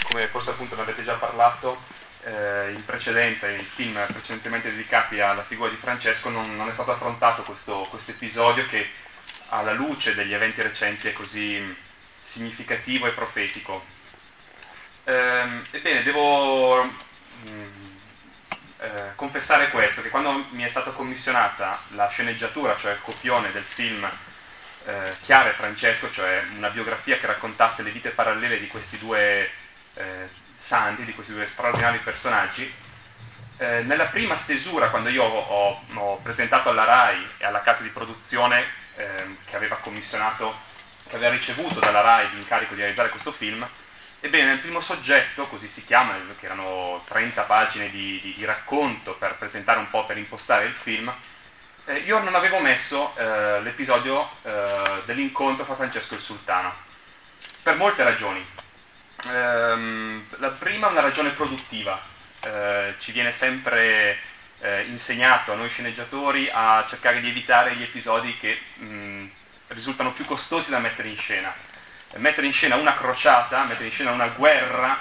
come forse appunto ne avete già parlato in precedenza, nei film precedentemente dedicati alla figura di Francesco, non è stato affrontato questo episodio che alla luce degli eventi recenti è così significativo e profetico. Ebbene, devo confessare questo, che quando mi è stata commissionata la sceneggiatura, cioè il copione del film Chiara e Francesco, cioè una biografia che raccontasse le vite parallele di questi due santi, di questi due straordinari personaggi, nella prima stesura, quando io ho presentato alla RAI e alla casa di produzione che aveva commissionato, che aveva ricevuto dalla RAI l'incarico di realizzare questo film, ebbene nel primo soggetto, così si chiama, che erano 30 pagine di racconto per presentare un po', per impostare il film, io non avevo messo l'episodio dell'incontro fra Francesco e il sultano, per molte ragioni. La prima è una ragione produttiva. Ci viene sempre insegnato a noi sceneggiatori a cercare di evitare gli episodi che risultano più costosi da mettere in scena. Mettere in scena una crociata, mettere in scena una guerra,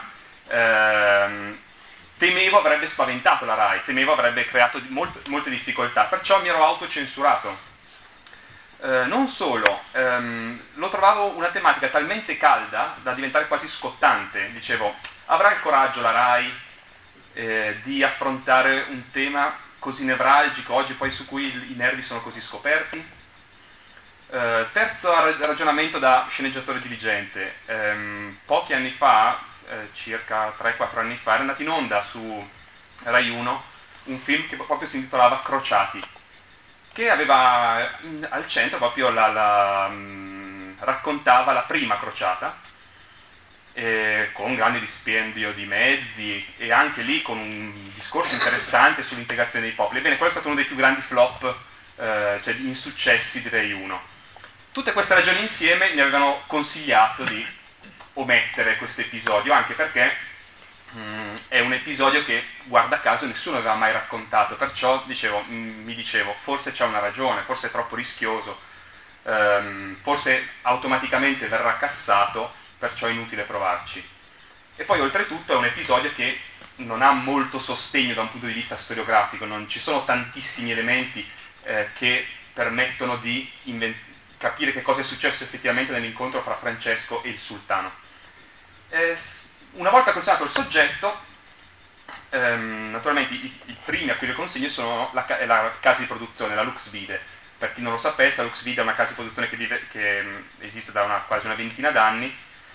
temevo avrebbe spaventato la RAI, temevo avrebbe creato molte difficoltà, perciò mi ero autocensurato. Non solo, lo trovavo una tematica talmente calda da diventare quasi scottante. Dicevo, avrà il coraggio la RAI di affrontare un tema così nevralgico oggi, poi su cui i nervi sono così scoperti? Terzo ragionamento da sceneggiatore diligente. Pochi anni fa, circa 3-4 anni fa, era andato in onda su Rai 1 un film che proprio si intitolava Crociati, che aveva al centro proprio raccontava la prima crociata, con grande dispendio di mezzi e anche lì con un discorso interessante sull'integrazione dei popoli. Ebbene, quello è stato uno dei più grandi flop, cioè di insuccessi di Rai 1. Tutte queste ragioni insieme mi avevano consigliato di omettere questo episodio, anche perché è un episodio che, guarda caso, nessuno aveva mai raccontato, perciò mi dicevo, forse c'è una ragione, forse è troppo rischioso, forse automaticamente verrà cassato, perciò è inutile provarci. E poi oltretutto è un episodio che non ha molto sostegno da un punto di vista storiografico, non ci sono tantissimi elementi che permettono di capire che cosa è successo effettivamente nell'incontro fra Francesco e il sultano. Una volta consegnato il soggetto, naturalmente i primi a cui le consegno sono la casa di produzione, la Lux Vide. Per chi non lo sapesse, la Lux Vide è una casa di produzione che esiste da quasi una ventina d'anni.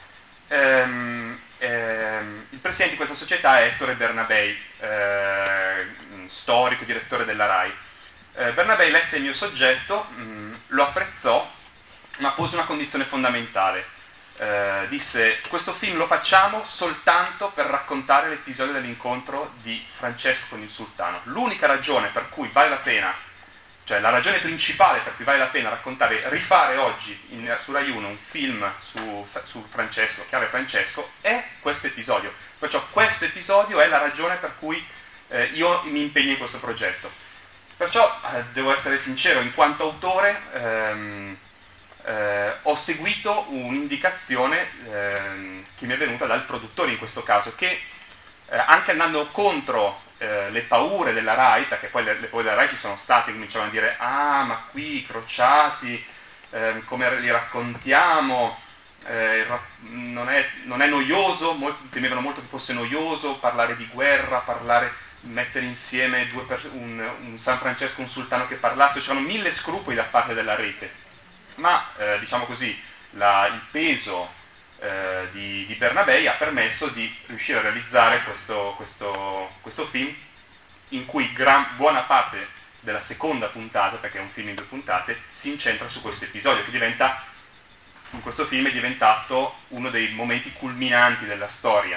Il presidente di questa società è Ettore Bernabei, storico direttore della RAI. Bernabei lesse il mio soggetto, lo apprezzò, ma pose una condizione fondamentale. Disse: questo film lo facciamo soltanto per raccontare l'episodio dell'incontro di Francesco con il sultano. L'unica ragione per cui vale la pena, cioè la ragione principale per cui vale la pena rifare oggi su Rai 1 un film su Francesco, Chiara e Francesco, è questo episodio. Perciò questo episodio è la ragione per cui io mi impegno in questo progetto. Perciò devo essere sincero, in quanto autore ho seguito un'indicazione che mi è venuta dal produttore in questo caso, che anche andando contro le paure della RAI, perché poi le paure della RAI ci sono state, cominciavano a dire: ah, ma qui i crociati, come li raccontiamo, non è noioso, temevano molto che fosse noioso parlare di guerra, mettere insieme un San Francesco e un sultano che parlasse, c'erano 1000 scrupoli da parte della rete. Ma diciamo così, il peso di Bernabei ha permesso di riuscire a realizzare questo film, in cui buona parte della seconda puntata, perché è un film in 2 puntate, si incentra su questo episodio, che in questo film è diventato uno dei momenti culminanti della storia.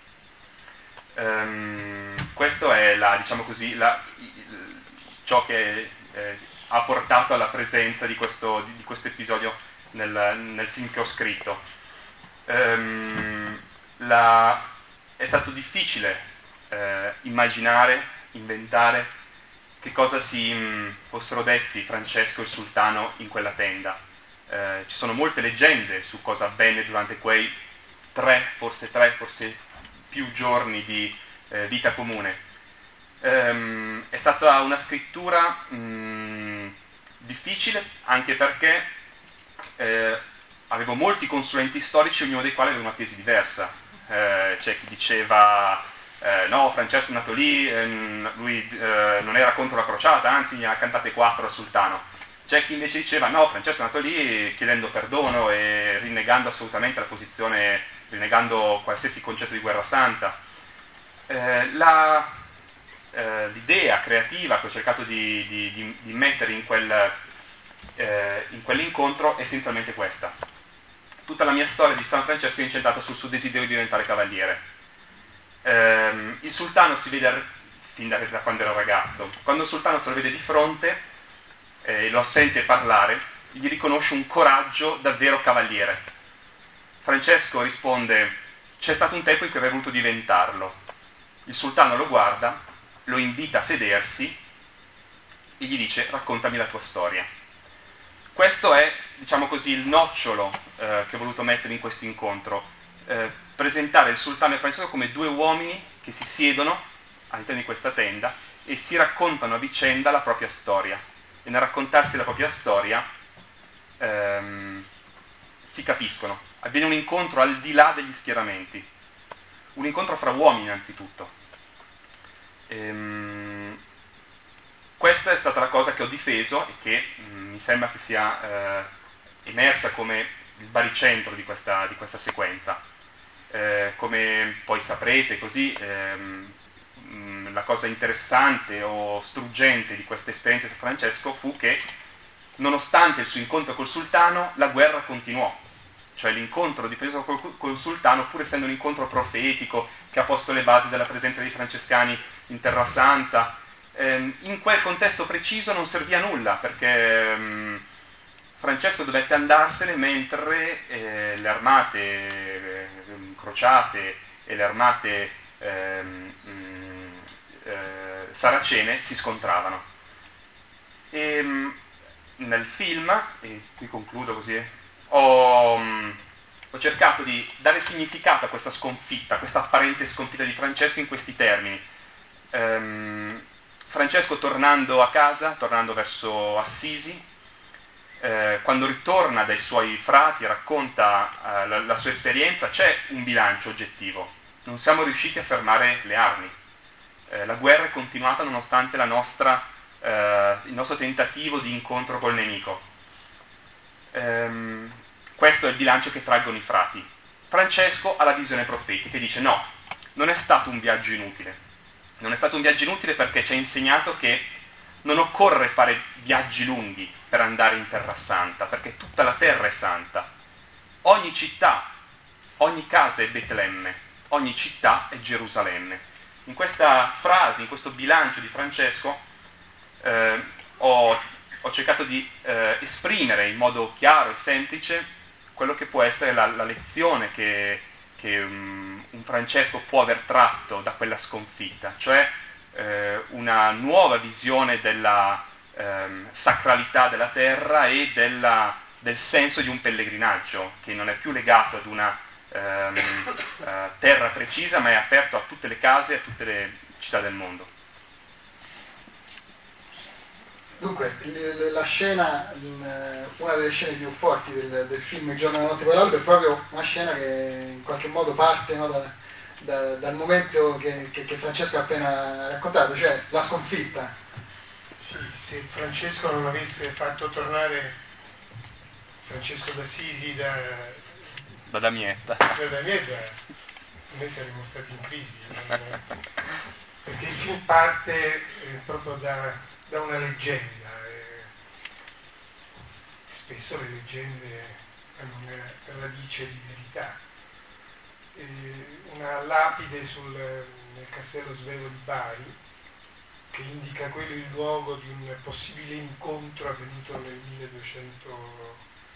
Questo è diciamo così, ciò che ha portato alla presenza di questo episodio nel film che ho scritto. È stato difficile immaginare, inventare che cosa si fossero detti Francesco e il sultano in quella tenda. Ci sono molte leggende su cosa avvenne durante quei 3, forse più giorni di vita comune. È stata una scrittura difficile, anche perché avevo molti consulenti storici, ognuno dei quali aveva una tesi diversa. C'è chi diceva no, Francesco è nato lì, lui non era contro la crociata, anzi ne ha cantate 4 al sultano. C'è chi invece diceva no, Francesco è nato lì chiedendo perdono e rinnegando assolutamente la posizione, rinnegando qualsiasi concetto di guerra santa. L'idea creativa che ho cercato di mettere in quell'incontro è essenzialmente questa. Tutta la mia storia di San Francesco è incentrata sul suo desiderio di diventare cavaliere. Il sultano si vede fin da quando era ragazzo. Quando il sultano se lo vede di fronte e lo sente parlare, gli riconosce un coraggio davvero cavaliere. Francesco risponde: c'è stato un tempo in cui avrei voluto diventarlo. Il sultano lo guarda, lo invita a sedersi e gli dice: raccontami la tua storia. Questo è, diciamo così, il nocciolo che ho voluto mettere in questo incontro. Presentare il sultano e Francesco come 2 uomini che si siedono all'interno di questa tenda e si raccontano a vicenda la propria storia. E nel raccontarsi la propria storia si capiscono. Avviene un incontro al di là degli schieramenti, un incontro fra uomini innanzitutto. Questa è stata la cosa che ho difeso e che mi sembra che sia emersa come il baricentro di questa sequenza. Come poi saprete così, la cosa interessante o struggente di questa esperienza di Francesco fu che, nonostante il suo incontro col sultano, la guerra continuò. Cioè l'incontro di Francesco col sultano, pur essendo un incontro profetico che ha posto le basi della presenza dei francescani in Terra Santa, in quel contesto preciso non servì a nulla, perché Francesco dovette andarsene mentre le armate crociate e le armate saracene si scontravano. E nel film, e qui concludo così, ho cercato di dare significato a questa sconfitta, questa apparente sconfitta di Francesco in questi termini. Francesco tornando a casa, tornando verso Assisi, quando ritorna dai suoi frati e racconta la sua esperienza, c'è un bilancio oggettivo. Non siamo riusciti a fermare le armi. La guerra è continuata nonostante il nostro tentativo di incontro col nemico. Questo è il bilancio che traggono i frati. Francesco ha la visione profetica e dice: no, non è stato un viaggio inutile. Non è stato un viaggio inutile perché ci ha insegnato che non occorre fare viaggi lunghi per andare in Terra Santa, perché tutta la terra è santa. Ogni città, ogni casa è Betlemme, ogni città è Gerusalemme. In questa frase, in questo bilancio di Francesco, ho cercato di esprimere in modo chiaro e semplice quello che può essere la lezione che un Francesco può aver tratto da quella sconfitta, cioè una nuova visione della sacralità della terra e del senso di un pellegrinaggio, che non è più legato ad una terra precisa, ma è aperto a tutte le case e a tutte le città del mondo. Dunque, la scena, una delle scene più forti del film Il giorno e la notte per l'alba è proprio una scena che in qualche modo parte, no, dal momento che Francesco ha appena raccontato, cioè la sconfitta. Sì, se Francesco non avesse fatto tornare Francesco d'Assisi Da Damietta, noi saremmo stati in crisi, perché il film parte proprio da una leggenda. Spesso le leggende hanno una radice di verità. Una lapide nel castello Svevo di Bari, che indica quello il luogo di un possibile incontro avvenuto nel 1221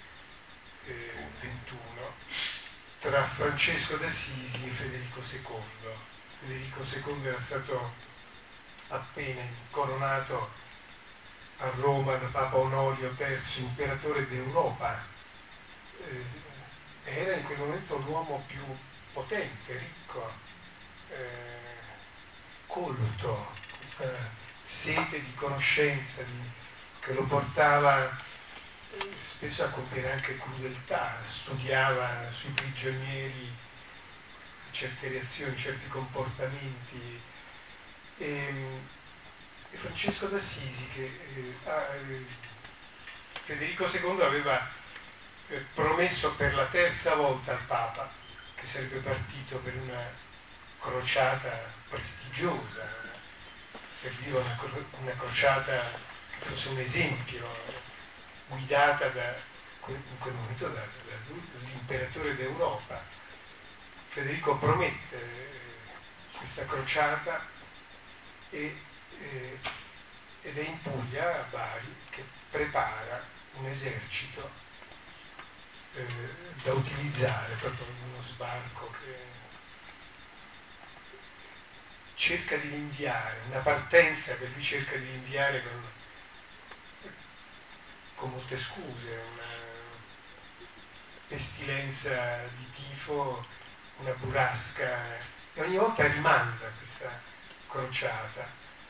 tra Francesco d'Assisi e Federico II. Federico II era stato appena incoronato a Roma da Papa Onorio III, imperatore d'Europa. Era in quel momento l'uomo più potente, ricco colto, questa sete di conoscenza che lo portava spesso a compiere anche crudeltà, studiava sui prigionieri certe reazioni, certi comportamenti. E Francesco d'Assisi, Federico II aveva promesso per la terza volta al Papa che sarebbe partito per una crociata prestigiosa, serviva una crociata che fosse un esempio, guidata in quel momento dall'imperatore d'Europa. Federico promette questa crociata ed è in Puglia, a Bari, che prepara un esercito da utilizzare proprio in uno sbarco che cerca di rinviare, una partenza che lui cerca di rinviare con molte scuse, una pestilenza di tifo, una burrasca, e ogni volta rimanda questa crociata.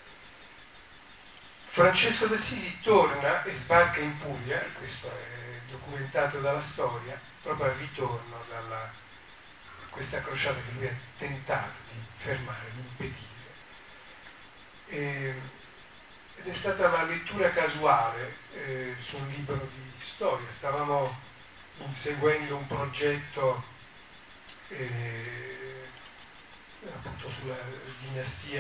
Francesco d'Assisi torna e sbarca in Puglia, questo è documentato dalla storia, proprio al ritorno da questa crociata che lui ha tentato di fermare, di impedire. Ed è stata una lettura casuale su un libro di storia. Stavamo inseguendo un progetto appunto sulla dinastia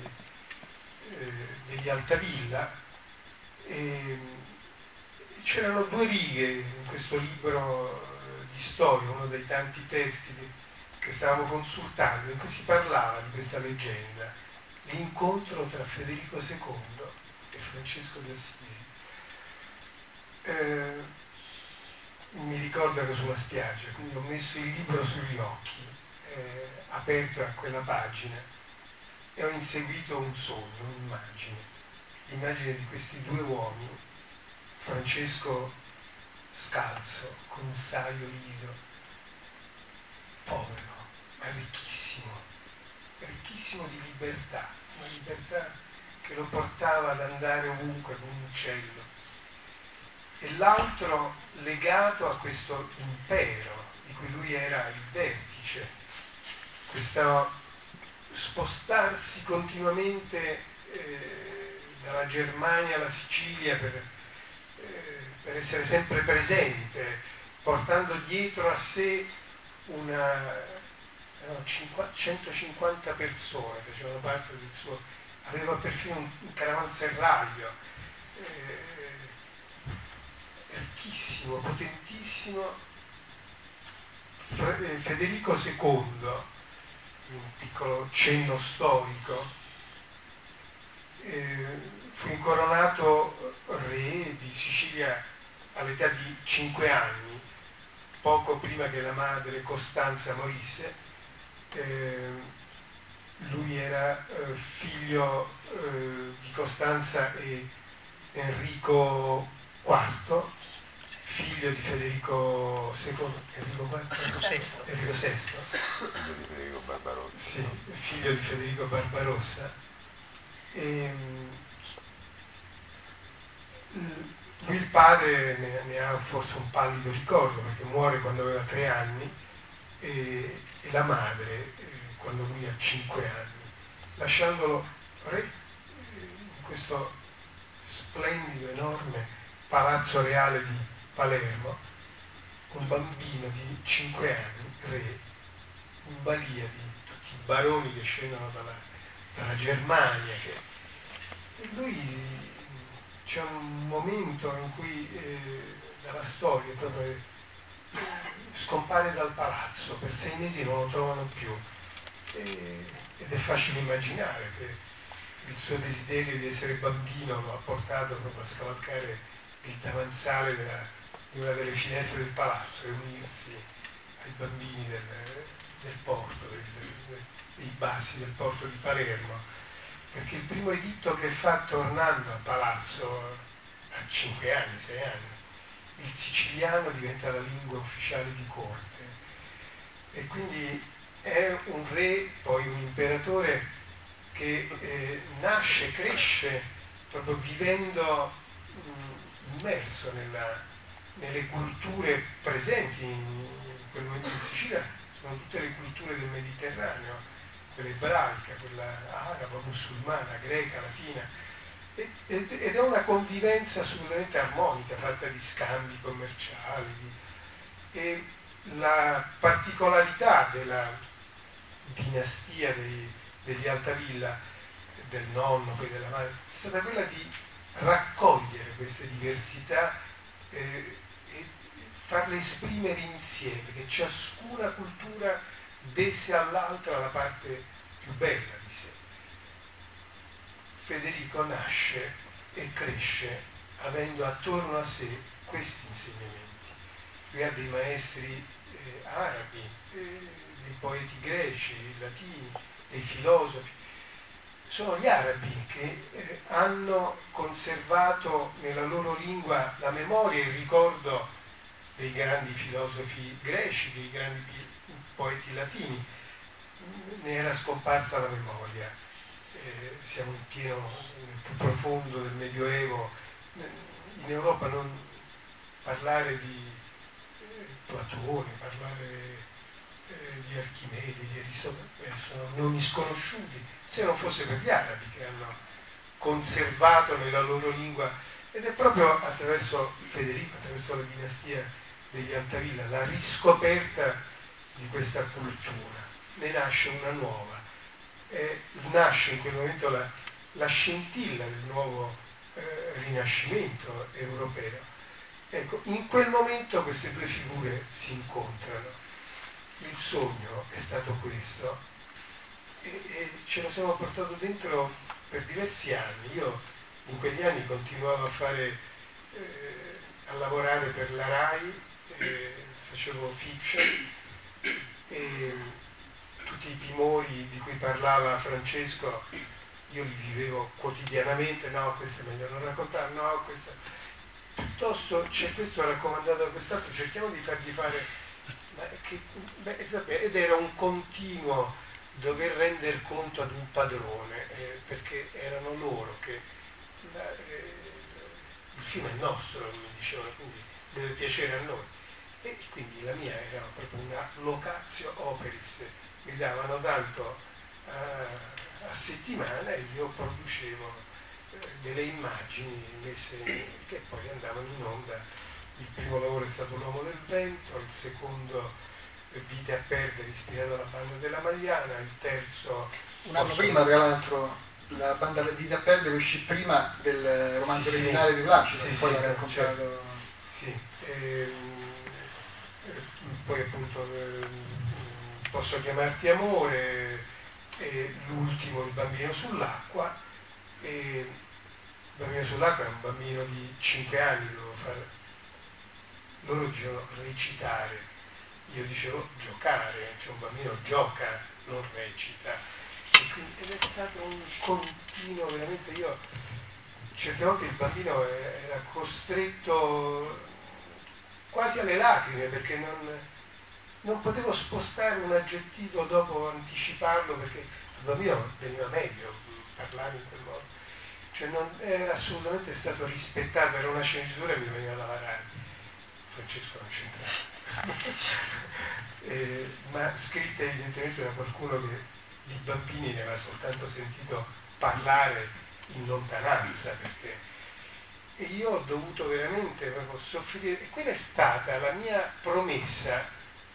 degli Altavilla, e c'erano 2 righe in questo libro di storia, uno dei tanti testi che stavamo consultando, in cui si parlava di questa leggenda, l'incontro tra Federico II e Francesco d'Assisi. Mi ricordo che sulla spiaggia, quindi ho messo il libro sugli occhi, aperto a quella pagina, e ho inseguito un sogno, l'immagine di questi 2 uomini, Francesco scalzo, con un saio liso, povero, ma ricchissimo di libertà, una libertà che lo portava ad andare ovunque come un uccello, e l'altro legato a questo impero di cui lui era il vertice, questo spostarsi continuamente dalla Germania alla Sicilia per essere sempre presente, portando dietro a sé 150 persone che facevano parte del suo, aveva perfino un caravanserraglio ricchissimo, potentissimo. Federico II, un piccolo cenno storico, fu incoronato re di Sicilia all'età di 5 anni, poco prima che la madre Costanza morisse. Lui era figlio di Costanza e Enrico IV, figlio di Federico II, Enrico VI, figlio di Federico Barbarossa. Sì, figlio di Federico Barbarossa. Lui il padre ne ha forse un pallido ricordo, perché muore quando aveva 3 anni, e la madre quando lui ha 5 anni, lasciandolo re in questo splendido, enorme palazzo reale di Palermo, un bambino di 5 anni, re, in balia di tutti i baroni che scendono dalla Germania. E lui, c'è un momento in cui dalla storia proprio scompare dal palazzo, per 6 mesi non lo trovano più, ed è facile immaginare che il suo desiderio di essere bambino lo ha portato proprio a scavalcare il davanzale di una delle finestre del palazzo e unirsi ai bambini del porto, dei bassi del porto di Palermo, perché il primo editto che fa tornando al palazzo a 5 anni, 6 anni, il siciliano diventa la lingua ufficiale di corte, e quindi è un re, poi un imperatore che nasce, cresce proprio vivendo immerso nelle culture presenti in quel momento in Sicilia, sono tutte le culture del Mediterraneo, quella ebraica, quella araba, musulmana, greca, latina, ed è una convivenza assolutamente armonica, fatta di scambi commerciali. E la particolarità della dinastia degli Altavilla, del nonno, poi della madre, è stata quella di raccogliere queste diversità e farle esprimere insieme, che ciascuna cultura desse all'altra la parte più bella di sé. Federico nasce e cresce avendo attorno a sé questi insegnamenti. Lui ha dei maestri arabi, dei poeti greci, dei latini, dei filosofi. Sono gli arabi che hanno conservato nella loro lingua la memoria e il ricordo dei grandi filosofi greci, dei grandi poeti latini. Ne era scomparsa la memoria. Siamo in pieno, nel più profondo del Medioevo. In Europa non parlare di Platone, parlare di Archimede, di Aristotele, sono nomi sconosciuti, se non fosse per gli arabi che hanno conservato nella loro lingua, ed è proprio attraverso Federico, attraverso la dinastia degli Altavilla, la riscoperta di questa cultura. Ne nasce una nuova, nasce in quel momento la scintilla del nuovo rinascimento europeo. Ecco, in quel momento queste due figure si incontrano. Il sogno è stato questo e ce lo siamo portato dentro per diversi anni. Io in quegli anni continuavo a lavorare per la RAI, facevo fiction e tutti i timori di cui parlava Francesco io li vivevo quotidianamente. No, questo è meglio non raccontare, no, questo piuttosto c'è questo raccomandato da quest'altro, cerchiamo di fargli fare, ed era un continuo dover rendere conto ad un padrone, perché erano loro che il film è nostro, mi dicevano, quindi deve piacere a noi, e quindi la mia era proprio una locatio operis, mi davano tanto a settimana e io producevo delle immagini messe che poi andavano in onda. Il primo lavoro è stato L'uomo del vento, il secondo Vite a perdere ispirato alla banda della Magliana, il terzo un anno prima tra l'altro la banda Vite a perdere uscì prima del romanzo originale di Placido, che poi l'ha raccontato. Certo. Sì, poi appunto Posso chiamarti amore, l'ultimo Il bambino sull'acqua. Il bambino sull'acqua è un bambino di 5 anni, dovevo fare, loro dicevano recitare, io dicevo giocare, cioè un bambino gioca, non recita, ed è stato un continuo, veramente. Io certe volte il bambino era costretto quasi alle lacrime perché non potevo spostare un aggettivo dopo anticiparlo, perché il bambino veniva meglio parlare in quel modo, cioè non era assolutamente stato rispettato, era una sceneggiatura che mi veniva da lavorare. Francesco non c'entrava, ma scritta evidentemente da qualcuno che di bambini ne aveva soltanto sentito parlare in lontananza, e io ho dovuto veramente proprio soffrire, e quella è stata la mia promessa,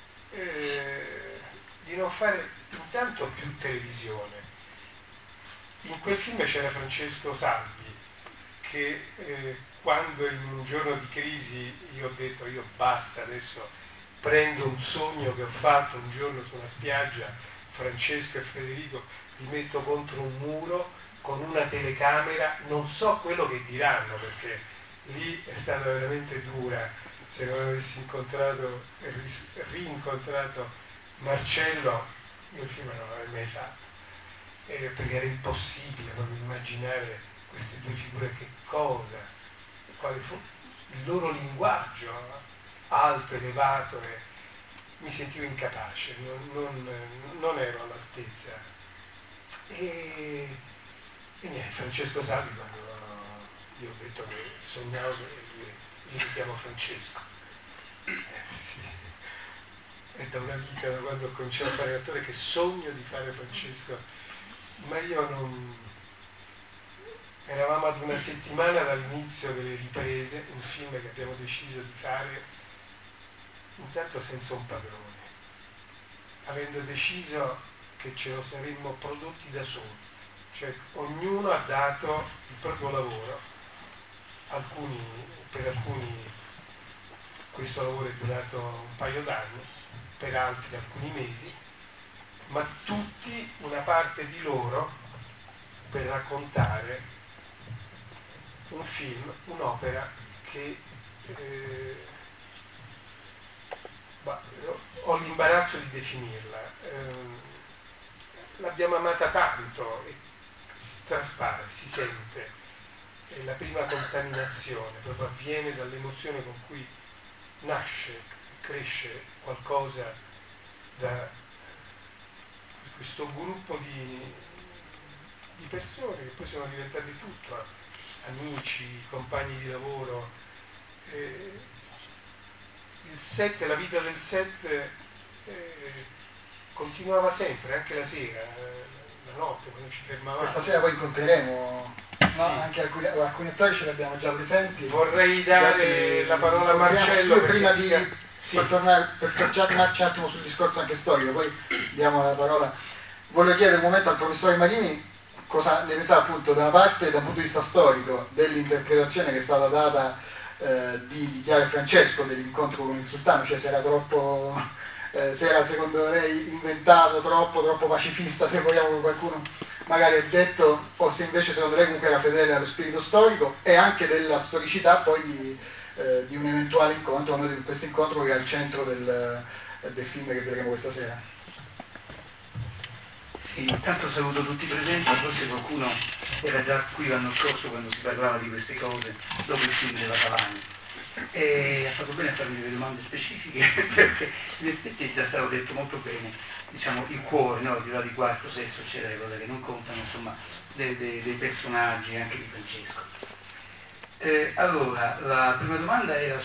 di non fare intanto più televisione. In quel film c'era Francesco Salvi che quando in un giorno di crisi io ho detto io basta, adesso prendo un sogno che ho fatto un giorno su una spiaggia, Francesco e Federico, li metto contro un muro con una telecamera, non so quello che diranno perché lì è stata veramente dura. Se non avessi incontrato e rincontrato Marcello, io il film non l'avrei mai fatto, perché era impossibile proprio immaginare queste due figure, che cosa, quale fu il loro linguaggio alto, elevato, mi sentivo incapace, non ero all'altezza. E niente, Francesco Salvi, quando gli ho detto che sognavo che gli chiamo Francesco. Sì. È da una vita, da quando ho cominciato a fare l'attore, che sogno di fare Francesco, ma io non... Eravamo ad una settimana dall'inizio delle riprese, un film che abbiamo deciso di fare intanto senza un padrone, avendo deciso che ce lo saremmo prodotti da soli, cioè ognuno ha dato il proprio lavoro, per alcuni questo lavoro è durato un paio d'anni, per altri alcuni mesi, ma tutti una parte di loro per raccontare un film, un'opera che ho l'imbarazzo di definirla. L'abbiamo amata tanto e traspare, si sente, la prima contaminazione proprio avviene dall'emozione con cui nasce, cresce qualcosa da questo gruppo di persone che poi sono diventate tutto, amici, compagni di lavoro. Il set, la vita del set continuava sempre, anche la sera, la notte, quando ci fermavamo. Questa sera poi incontreremo, sì. No? Anche alcuni attori ce li abbiamo già presenti. Vorrei dare la parola a Marcello. Prima di tornare, per fermarci un attimo sul discorso anche storico, poi diamo la parola. Voglio chiedere un momento al professore Marini cosa ne pensava appunto da una parte dal punto di vista storico dell'interpretazione che è stata data di Chiara e Francesco dell'incontro con il sultano, cioè se era troppo, se era secondo lei inventato, troppo pacifista, se vogliamo, qualcuno magari ha detto, o se invece secondo lei comunque era fedele allo spirito storico, e anche della storicità poi di un eventuale incontro, di questo incontro che è al centro del film che vedremo questa sera. Sì, intanto saluto tutti i presenti, forse qualcuno era già qui l'anno scorso quando si parlava di queste cose, dopo il film della Cavani. E ha fatto bene a farmi delle domande specifiche, perché in effetti è già stato detto molto bene, diciamo, il cuore, no? Al di là di quarto, sesto, eccetera, cose che non contano, insomma, dei personaggi, anche di Francesco. Allora, la prima domanda era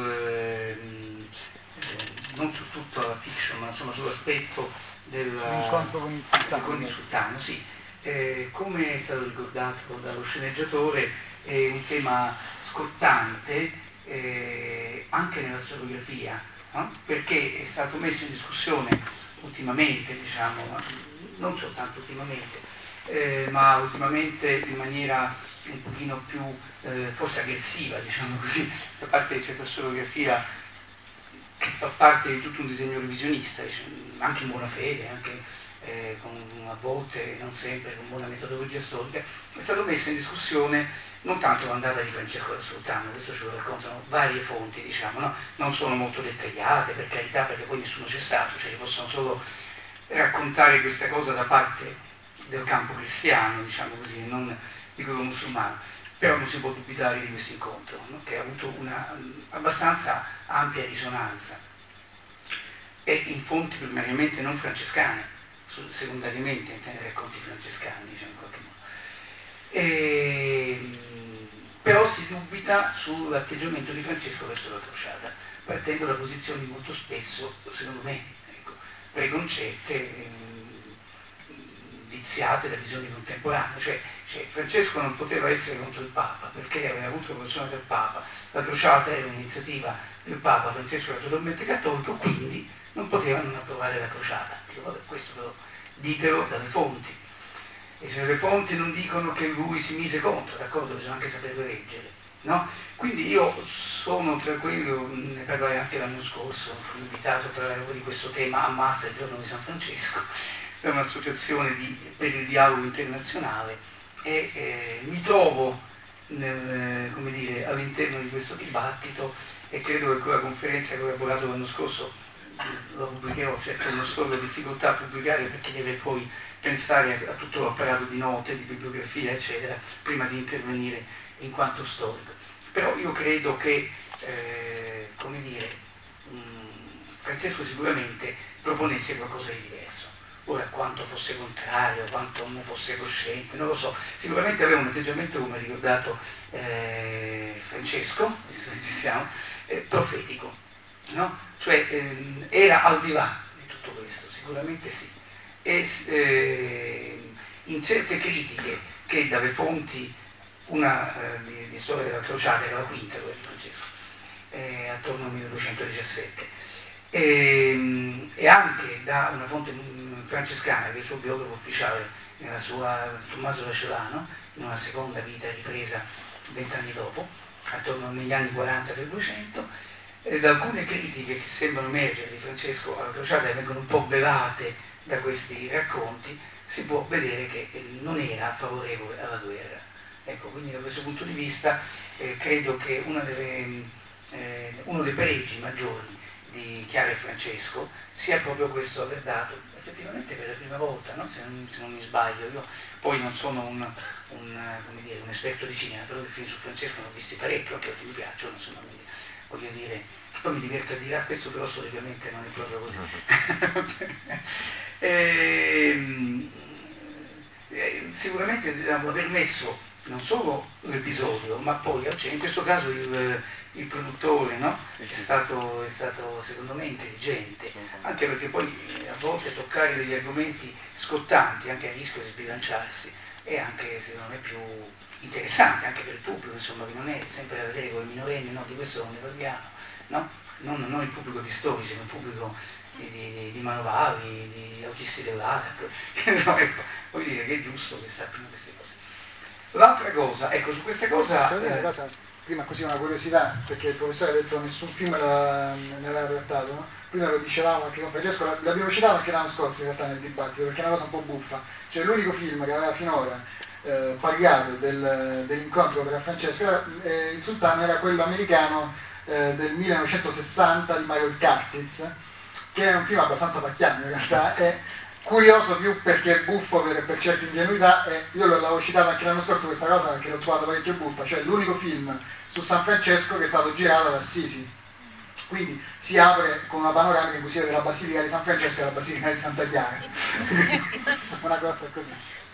non su tutta la fiction, ma insomma sull'aspetto l'incontro con il sultano, sì. Come è stato ricordato dallo sceneggiatore, è un tema scottante anche nella storiografia, no? Perché è stato messo in discussione ultimamente, diciamo, non soltanto ultimamente, ma ultimamente in maniera un pochino più forse aggressiva, diciamo così, da parte di certa storiografia che fa parte di tutto un disegno revisionista, anche in buona fede, anche a volte, non sempre, con buona metodologia storica, è stato messo in discussione non tanto l'andata di Francesco del Sultano, questo ce lo raccontano varie fonti, diciamo, no? Non sono molto dettagliate, per carità, perché poi nessuno c'è stato, cioè ci possono solo raccontare questa cosa da parte del campo cristiano, diciamo così, non di quello musulmano. Però non si può dubitare di questo incontro, no? Che ha avuto una abbastanza ampia risonanza e in fonti primariamente non francescane, secondariamente nei racconti francescani, diciamo in qualche modo. Però si dubita sull'atteggiamento di Francesco verso la crociata, partendo da posizioni molto spesso, secondo me, preconcette, viziate da visioni contemporanee, cioè Francesco non poteva essere contro il Papa perché aveva avuto la posizione del Papa, la crociata era un'iniziativa del Papa, Francesco era totalmente cattolico, quindi non poteva non approvare la crociata. Dico, vabbè, questo però ditelo dalle fonti, e se le fonti non dicono che lui si mise contro, d'accordo, bisogna anche saperle leggere, no? Quindi io sono tra quelli, ne parlai anche l'anno scorso, fui invitato a parlare di questo tema a Massa il giorno di San Francesco, per un'associazione per il dialogo internazionale, e mi trovo all'interno di questo dibattito, e credo che quella conferenza che ho elaborato l'anno scorso la pubblicherò, certo uno storico ha difficoltà a pubblicare perché deve poi pensare a tutto l'apparato di note, di bibliografia, eccetera, prima di intervenire in quanto storico. Però io credo che Francesco sicuramente proponesse qualcosa di diverso. Ora quanto fosse contrario, quanto non fosse cosciente, non lo so, sicuramente aveva un atteggiamento, come ha ricordato Francesco, visto che ci siamo, profetico, no? Cioè era al di là di tutto questo, sicuramente sì. E in certe critiche che dalle fonti, una di storia della crociata, era la quinta quella di Francesco, attorno al 1217, e anche da una fonte francescana, che è il suo biografo ufficiale, nella sua Tommaso da Celano, in una seconda vita ripresa 20 anni dopo, attorno negli anni 40 del 200, da alcune critiche che sembrano emergere di Francesco alla crociata e vengono un po' velate da questi racconti, si può vedere che non era favorevole alla guerra. Ecco, quindi da questo punto di vista credo che uno dei pregi maggiori di Chiara e Francesco sia proprio questo, aver dato effettivamente per la prima volta, no? se non mi sbaglio, io poi non sono un esperto di cinema, però i film su Francesco ne ho visti parecchio, anche perché mi piacciono, insomma, quindi voglio dire, poi mi diverto a dire, questo però storicamente non è proprio così. Sicuramente aver messo non solo l'episodio, ma poi in questo caso il produttore, no? È stato secondo me intelligente, anche perché poi a volte toccare degli argomenti scottanti, anche a rischio di sbilanciarsi, è anche secondo me più interessante anche per il pubblico, insomma, che non è sempre da vedere con i minorenni, no? Di questo non ne parliamo, no? Non il pubblico di storici, ma il pubblico di manovali, di autisti dell'ATAC, ecco, voglio dire che è giusto che sappiano queste cose. L'altra cosa, ecco, su questa cosa... una cosa, prima così una curiosità, perché il professore ha detto nessun film ne aveva trattato, no? Prima lo dicevamo anche con Francesco, l'abbiamo citato anche l'anno scorso in realtà nel dibattito, perché è una cosa un po' buffa, cioè l'unico film che aveva finora parlato dell'incontro tra Francesco e il sultano era quello americano del 1960 di Michael Curtiz, che è un film abbastanza pacchiano in realtà, è curioso più perché è buffo per certe ingenuità, e io l'avevo citato anche l'anno scorso questa cosa perché l'ho trovata parecchio buffa, cioè l'unico film su San Francesco che è stato girato ad Assisi, quindi si apre con una panoramica in cui si vede la Basilica di San Francesco e la Basilica di Santa Chiara, una cosa così.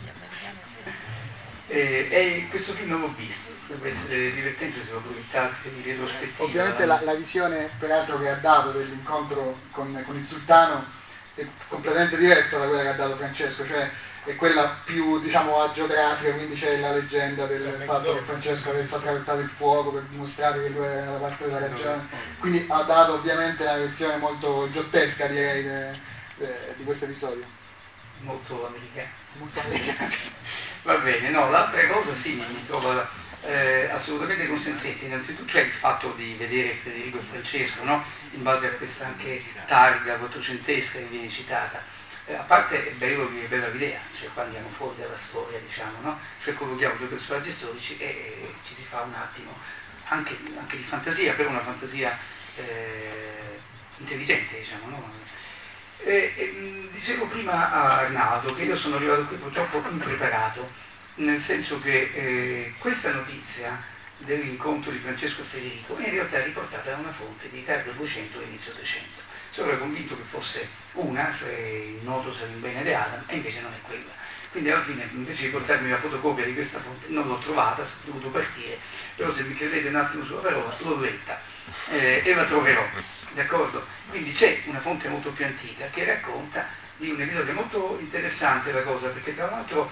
E questo film non l'ho visto, deve essere divertente se lo proiettate in retrospettiva. Ovviamente la visione peraltro che ha dato dell'incontro con il sultano è completamente diversa da quella che ha dato Francesco, cioè è quella più diciamo agiografica, quindi c'è la leggenda del fatto che Francesco avesse attraversato il fuoco per dimostrare che lui era dalla parte della ragione, quindi ha dato ovviamente una versione molto giottesca direi di questo episodio. Molto americano. Va bene, no, l'altra cosa sì, mi trova assolutamente consenziente, innanzitutto cioè il fatto di vedere Federico e Francesco, no? In base a questa anche targa quattrocentesca che viene citata. A parte è bella l'idea, cioè qua andiamo fuori dalla storia, diciamo, no? Cioè collochiamo due personaggi storici e ci si fa un attimo anche di fantasia, però una fantasia intelligente, diciamo, no? Dicevo prima a Arnaldo che io sono arrivato qui purtroppo impreparato, nel senso che questa notizia dell'incontro di Francesco e Federico è in realtà riportata da una fonte di tardo 200 e inizio 300. Sono convinto che fosse una, cioè il noto Salimbene de Adam, e invece non è quella. Quindi alla fine, invece di portarmi la fotocopia di questa fonte, non l'ho trovata, sono dovuto partire, però se mi credete un attimo sulla parola, l'ho letta e la troverò. D'accordo? Quindi c'è una fonte molto più antica che racconta di un episodio molto interessante la cosa, perché tra l'altro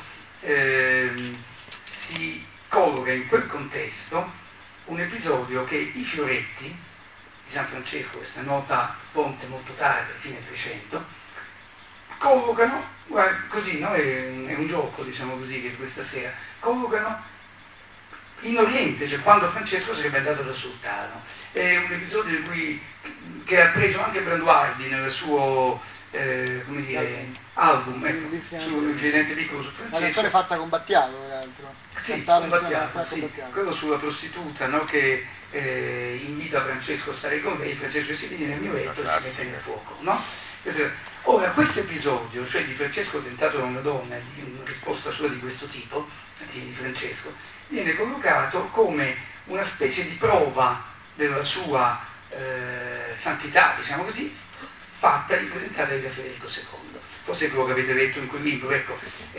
si colloca in quel contesto un episodio che i Fioretti di San Francesco, questa nota fonte molto tarda, fine 300, collocano, guarda, così, no? È un gioco, diciamo così, che questa sera, collocano in Oriente, cioè quando Francesco sarebbe andato da sultano. È un episodio che ha preso anche Branduardi nel suo album, ecco, sull'Incidente piccolo su Francesco. Una canzone fatta con Battiato, tra l'altro. Sì, con Battiato, sì. Quello sulla prostituta, no? Che invita Francesco a stare con lei, Francesco si viene nel mio letto e si mette nel fuoco, no? Ora, questo episodio, cioè di Francesco tentato da una donna, di una risposta sua di questo tipo, di Francesco, viene collocato come una specie di prova della sua santità, diciamo così, fatta ripresentata da Federico II. Forse è quello che avete letto in quel libro, ecco.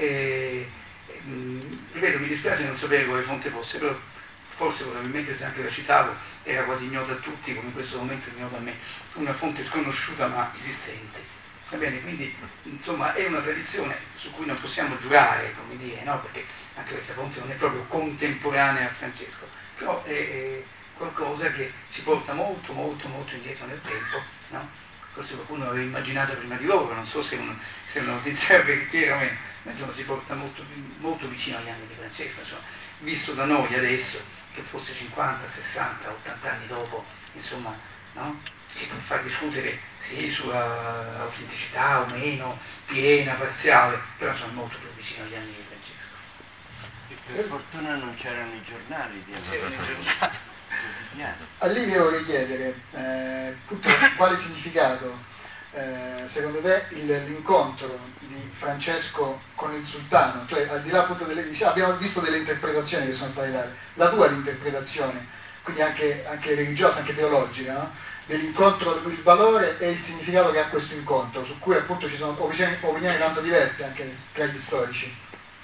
Ripeto, mi dispiace non sapere quale fonte fosse, però forse probabilmente se anche la citavo era quasi ignota a tutti, come in questo momento è ignota a me, una fonte sconosciuta ma esistente. Va bene, quindi insomma è una tradizione su cui non possiamo giurare, come dire, no? Perché anche questa fonte non è proprio contemporanea a Francesco, però è qualcosa che ci porta molto molto molto indietro nel tempo, no? Forse qualcuno l'aveva immaginata prima di loro, non so se è una notizia veritiera o meno, ma insomma ci porta molto, molto vicino agli anni di Francesco, insomma, visto da noi adesso, che forse 50, 60, 80 anni dopo, insomma, no? Si può far discutere sì sulla autenticità o meno, piena, parziale, però sono molto più vicino agli anni di Francesco. Per fortuna non c'erano i giornali di allora. A lì io vorrei chiedere appunto, quale significato secondo te l'incontro di Francesco con il sultano, cioè al di là appunto abbiamo visto delle interpretazioni che sono state date, la tua interpretazione, quindi anche religiosa, anche teologica, no? Dell'incontro, il valore e il significato che ha questo incontro, su cui appunto ci sono opinioni tanto diverse anche tra gli storici.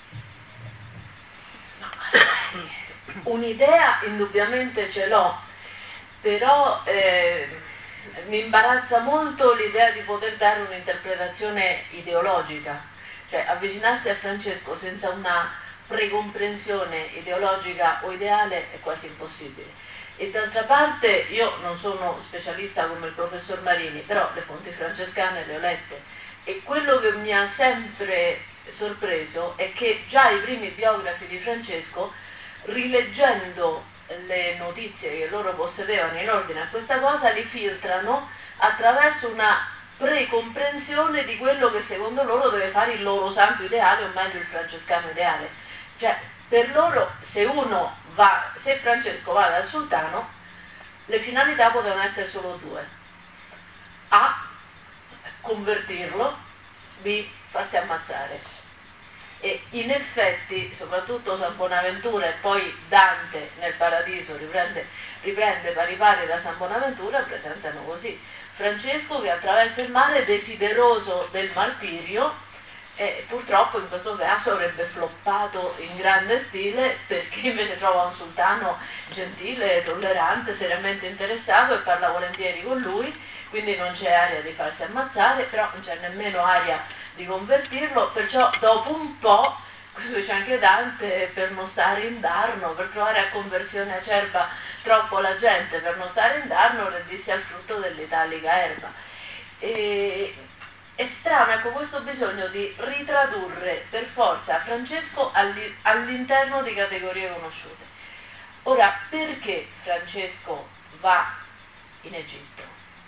Un'idea indubbiamente ce l'ho, però mi imbarazza molto l'idea di poter dare un'interpretazione ideologica, cioè avvicinarsi a Francesco senza una precomprensione ideologica o ideale è quasi impossibile. E d'altra parte io non sono specialista come il professor Marini, però le fonti francescane le ho lette e quello che mi ha sempre sorpreso è che già i primi biografi di Francesco, rileggendo le notizie che loro possedevano in ordine a questa cosa, li filtrano attraverso una precomprensione di quello che secondo loro deve fare il loro santo ideale, o meglio il francescano ideale. Cioè, per loro, se Francesco va dal sultano, le finalità potevano essere solo due: A, convertirlo, B, farsi ammazzare. E in effetti, soprattutto San Bonaventura e poi Dante nel Paradiso riprende pari pari da San Bonaventura, presentano così Francesco che attraversa il mare desideroso del martirio, e purtroppo in questo caso avrebbe floppato in grande stile, perché invece trova un sultano gentile, tollerante, seriamente interessato e parla volentieri con lui, quindi non c'è aria di farsi ammazzare, però non c'è nemmeno aria di convertirlo, perciò dopo un po', questo dice anche Dante, per non stare in Darno, per trovare a conversione acerba troppo la gente, per non stare in Darno rendissi al frutto dell'italica erba. È strano, ecco, questo bisogno di ritradurre per forza Francesco all'interno di categorie conosciute. Ora, perché Francesco va in Egitto?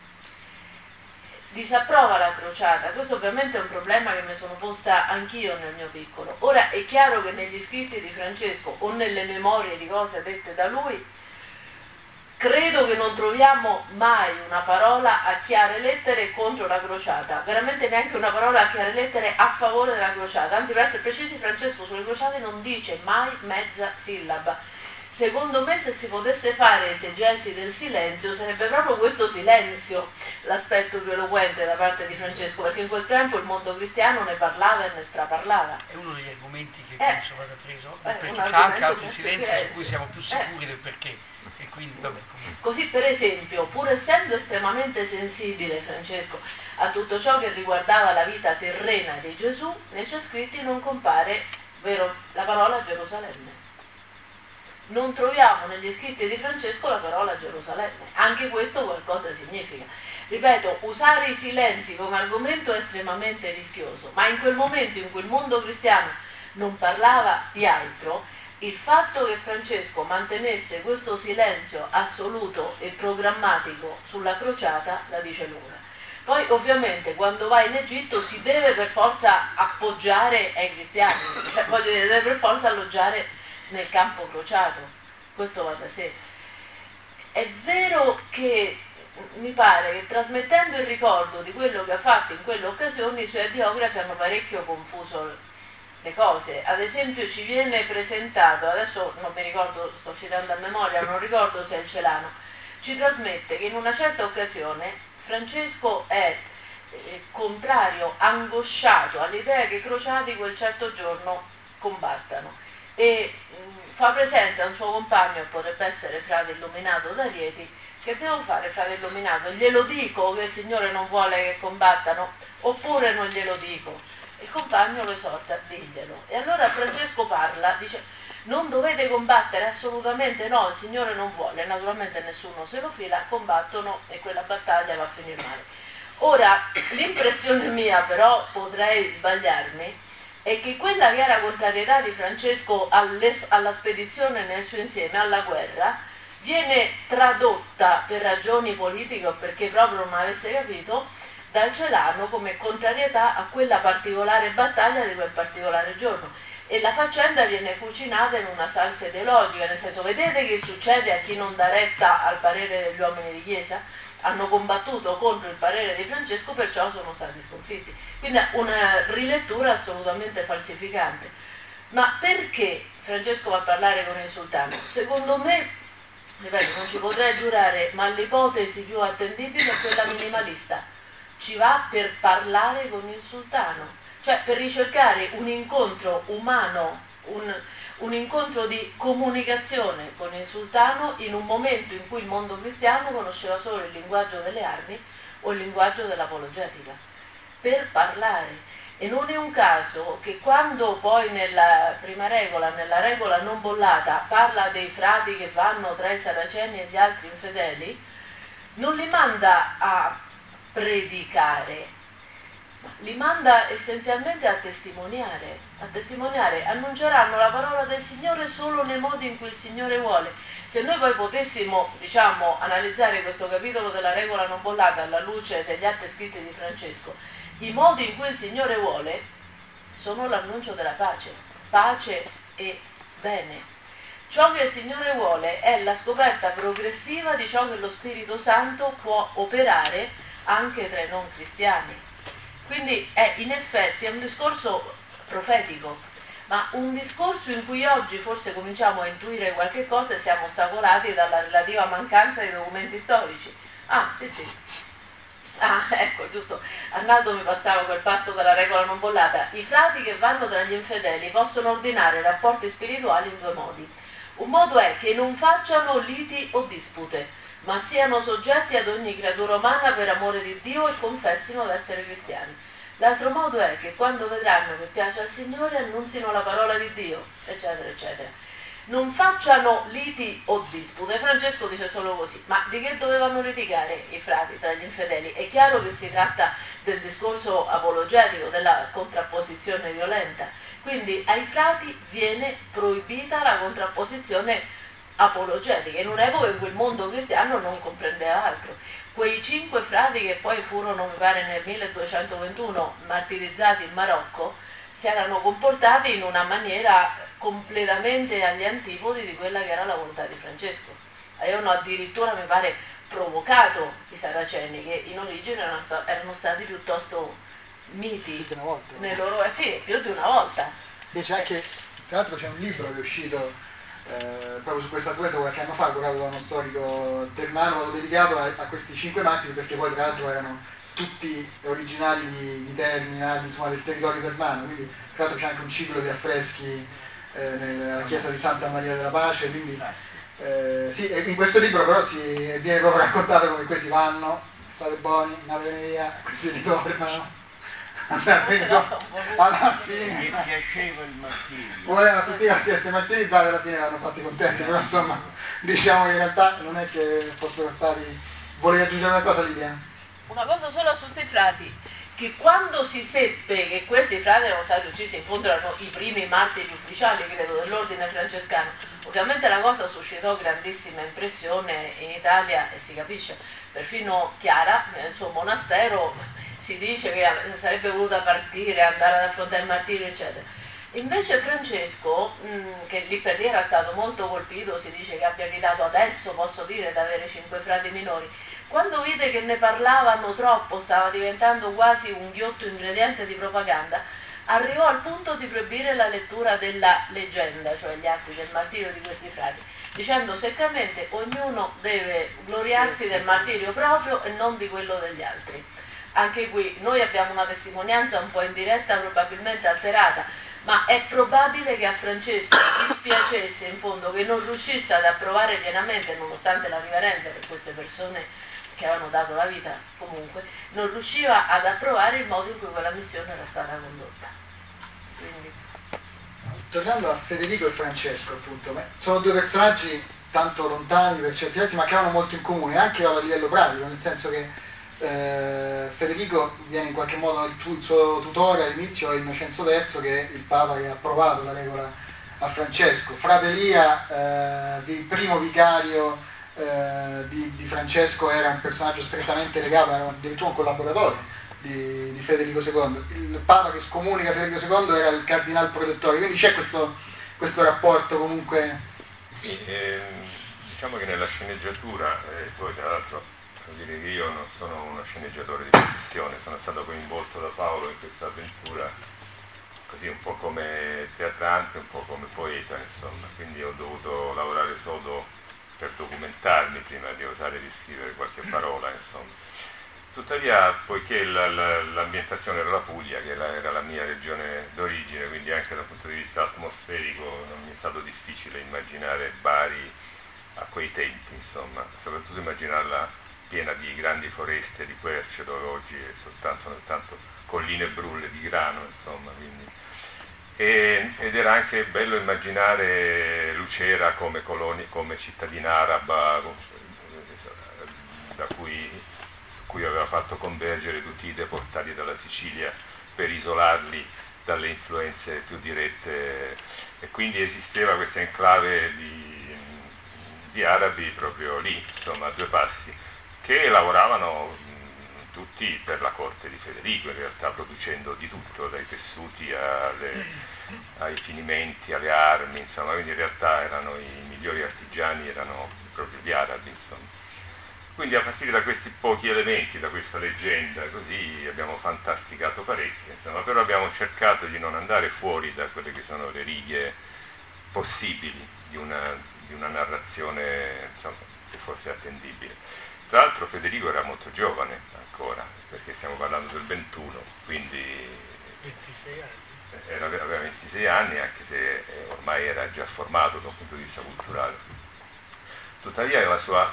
Disapprova la crociata, questo ovviamente è un problema che mi sono posta anch'io nel mio piccolo. Ora è chiaro che negli scritti di Francesco o nelle memorie di cose dette da lui, credo che non troviamo mai una parola a chiare lettere contro la crociata, veramente neanche una parola a chiare lettere a favore della crociata, anzi per essere precisi Francesco sulle crociate non dice mai mezza sillaba. Secondo me se si potesse fare esegesi del silenzio sarebbe proprio questo silenzio l'aspetto più eloquente da parte di Francesco, perché in quel tempo il mondo cristiano ne parlava e ne straparlava. È uno degli argomenti che penso vada preso, perché un c'è anche altri molto silenzi silenzio. su cui siamo più sicuri del perché. E quindi, vabbè, comunque. Così per esempio, pur essendo estremamente sensibile Francesco a tutto ciò che riguardava la vita terrena di Gesù, nei suoi scritti non compare, la parola Gerusalemme. Non troviamo negli scritti di Francesco la parola Gerusalemme, anche questo qualcosa significa. Ripeto, usare i silenzi come argomento è estremamente rischioso, ma in quel momento in cui il mondo cristiano non parlava di altro, il fatto che Francesco mantenesse questo silenzio assoluto e programmatico sulla crociata la dice lunga. Poi ovviamente quando va in Egitto si deve per forza appoggiare ai cristiani, cioè voglio dire, deve per forza alloggiare nel campo crociato, questo va da sé. È vero che mi pare che trasmettendo il ricordo di quello che ha fatto in quelle occasioni i suoi biografi hanno parecchio confuso le cose. Ad esempio ci viene presentato, adesso non mi ricordo, sto citando a memoria, non ricordo se è il Celano, ci trasmette che in una certa occasione Francesco è contrario, angosciato all'idea che i crociati quel certo giorno combattano e fa presente a un suo compagno, potrebbe essere frate illuminato da Rieti, che devo fare frate illuminato? Glielo dico che il Signore non vuole che combattano oppure non glielo dico? Il compagno lo esorta, diglielo. E allora Francesco parla, dice non dovete combattere, assolutamente no, il Signore non vuole, naturalmente nessuno se lo fila, combattono e quella battaglia va a finire male. Ora, l'impressione mia, però potrei sbagliarmi, è che quella che era contrarietà di Francesco alla spedizione nel suo insieme, alla guerra, viene tradotta per ragioni politiche o perché proprio non avesse capito, dal Celano come contrarietà a quella particolare battaglia di quel particolare giorno. E la faccenda viene cucinata in una salsa ideologica, nel senso, vedete che succede a chi non dà retta al parere degli uomini di chiesa? Hanno combattuto contro il parere di Francesco, perciò sono stati sconfitti. Quindi una rilettura assolutamente falsificante. Ma perché Francesco va a parlare con il sultano? Secondo me, ripeto, non ci potrei giurare, ma l'ipotesi più attendibile è quella minimalista. Ci va per parlare con il sultano, cioè per ricercare un incontro umano, un incontro di comunicazione con il sultano in un momento in cui il mondo cristiano conosceva solo il linguaggio delle armi o il linguaggio dell'apologetica, per parlare. E non è un caso che quando poi nella prima regola, nella regola non bollata, parla dei frati che vanno tra i saraceni e gli altri infedeli, non li manda a predicare, li manda essenzialmente a testimoniare, annunceranno la parola del Signore solo nei modi in cui il Signore vuole. Se noi poi potessimo, analizzare questo capitolo della regola non bollata alla luce degli altri scritti di Francesco, i modi in cui il Signore vuole sono l'annuncio della pace e bene. Ciò che il Signore vuole è la scoperta progressiva di ciò che lo Spirito Santo può operare anche tra i non cristiani. Quindi in effetti è un discorso profetico, ma un discorso in cui oggi forse cominciamo a intuire qualche cosa e siamo ostacolati dalla relativa mancanza di documenti storici. Ecco, giusto, Arnaldo mi passava quel passo della regola non bollata. I frati che vanno tra gli infedeli possono ordinare rapporti spirituali in due modi. Un modo è che non facciano liti o dispute, ma siano soggetti ad ogni creatura umana per amore di Dio e confessino d'essere cristiani. L'altro modo è che quando vedranno che piace al Signore annunzino la parola di Dio, eccetera, eccetera. Non facciano liti o dispute. Francesco dice solo così, ma di che dovevano litigare i frati tra gli infedeli? È chiaro che si tratta del discorso apologetico, della contrapposizione violenta. Quindi ai frati viene proibita la contrapposizione apologetica, in un'epoca in cui il mondo cristiano non comprendeva altro. Quei 5 frati che poi furono, mi pare, nel 1221 martirizzati in Marocco, si erano comportati in una maniera completamente agli antipodi di quella che era la volontà di Francesco. Avevano addirittura, mi pare, provocato i saraceni, che in origine erano stati piuttosto miti. Più di una volta. Sì, più di una volta. Invece anche, tra l'altro c'è un libro che è uscito proprio su questo argomento qualche anno fa, curato da uno storico ternano, dedicato a questi 5 martiri, perché poi tra l'altro erano tutti originali di Terni, del territorio ternano, quindi tra l'altro c'è anche un ciclo di affreschi nella chiesa di Santa Maria della Pace, quindi sì, in questo libro però viene proprio raccontato come questi vanno, state buoni, andate via, questi ritornano. Alla fine mi piaceva il martirio, volevano tutti essere martirizzati, alla fine l'hanno fatti contenti, però insomma diciamo che in realtà non è che fossero stati. Volevi aggiungere qualcosa, Livia? Una cosa solo su questi frati, che quando si seppe che questi frati erano stati uccisi, in fondo erano i primi martiri ufficiali, credo, dell'ordine francescano, ovviamente la cosa suscitò grandissima impressione in Italia e si capisce, perfino Chiara nel suo monastero si dice che sarebbe voluta partire, andare ad affrontare il martirio, eccetera. Invece Francesco, che lì per lì era stato molto colpito, si dice che abbia evitato adesso, posso dire, ad avere 5 frati minori, quando vide che ne parlavano troppo, stava diventando quasi un ghiotto ingrediente di propaganda, arrivò al punto di proibire la lettura della leggenda, cioè gli atti del martirio di questi frati, dicendo seccamente ognuno deve gloriarsi del martirio proprio e non di quello degli altri. Anche qui noi abbiamo una testimonianza un po' indiretta, probabilmente alterata, ma è probabile che a Francesco dispiacesse in fondo che non riuscisse ad approvare pienamente, nonostante la riverenza per queste persone che avevano dato la vita comunque, non riusciva ad approvare il modo in cui quella missione era stata condotta. Quindi... Tornando a Federico e Francesco, appunto, sono due personaggi tanto lontani per certi versi, ma che hanno molto in comune, anche a livello pratico, nel senso che Federico viene in qualche modo il suo tutore all'inizio è Innocenzo III, che è il Papa che ha approvato la regola a Francesco. Frate Elia, il primo vicario di Francesco, era un personaggio strettamente legato, era addirittura un collaboratore di Federico II. Il Papa che scomunica Federico II era il cardinal protettore, quindi c'è questo rapporto comunque. Sì, diciamo che nella sceneggiatura, poi tra l'altro devo dire che io non sono uno sceneggiatore di professione, sono stato coinvolto da Paolo in questa avventura così un po' come teatrante, un po' come poeta, insomma, quindi ho dovuto lavorare sodo per documentarmi prima di osare di scrivere qualche parola, insomma. Tuttavia, poiché l'ambientazione era la Puglia, che era la mia regione d'origine, quindi anche dal punto di vista atmosferico non mi è stato difficile immaginare Bari a quei tempi, insomma, soprattutto immaginarla piena di grandi foreste di querce, dove oggi è soltanto colline brulle di grano, insomma, quindi. Ed era anche bello immaginare Lucera come cittadina araba da cui aveva fatto convergere tutti i deportati dalla Sicilia per isolarli dalle influenze più dirette, e quindi esisteva questa enclave di arabi proprio lì, insomma, a due passi, che lavoravano tutti per la corte di Federico, in realtà producendo di tutto, dai tessuti ai finimenti, alle armi, insomma, quindi in realtà erano i migliori artigiani, erano proprio gli arabi, insomma. Quindi a partire da questi pochi elementi, da questa leggenda, così abbiamo fantasticato parecchio, insomma, però abbiamo cercato di non andare fuori da quelle che sono le righe possibili di una narrazione, insomma, che fosse attendibile. Tra l'altro Federico era molto giovane ancora, perché stiamo parlando del 21, quindi 26 anni. Aveva 26 anni, anche se ormai era già formato da un punto di vista culturale. Tuttavia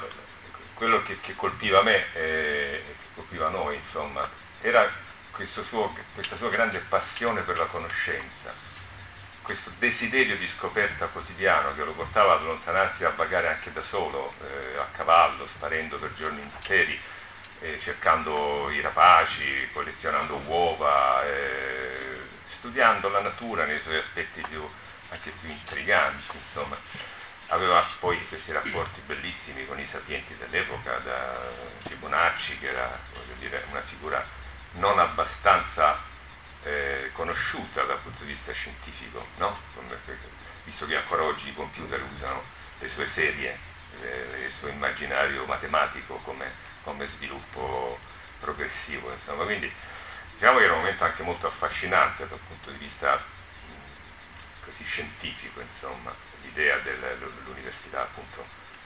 quello che colpiva me e che colpiva noi, insomma, era questa sua grande passione per la conoscenza, questo desiderio di scoperta quotidiano che lo portava ad allontanarsi, a vagare anche da solo, a cavallo, sparendo per giorni interi, cercando i rapaci, collezionando uova, studiando la natura nei suoi aspetti anche più intriganti, insomma. Aveva poi questi rapporti bellissimi con i sapienti dell'epoca, da Fibonacci, che era, voglio dire, una figura non abbastanza conosciuta dal punto di vista scientifico, no? Visto che ancora oggi i computer usano le sue serie, il suo immaginario matematico come sviluppo progressivo, insomma. Quindi diciamo che era un momento anche molto affascinante dal punto di vista così scientifico, insomma, l'idea dell'università appunto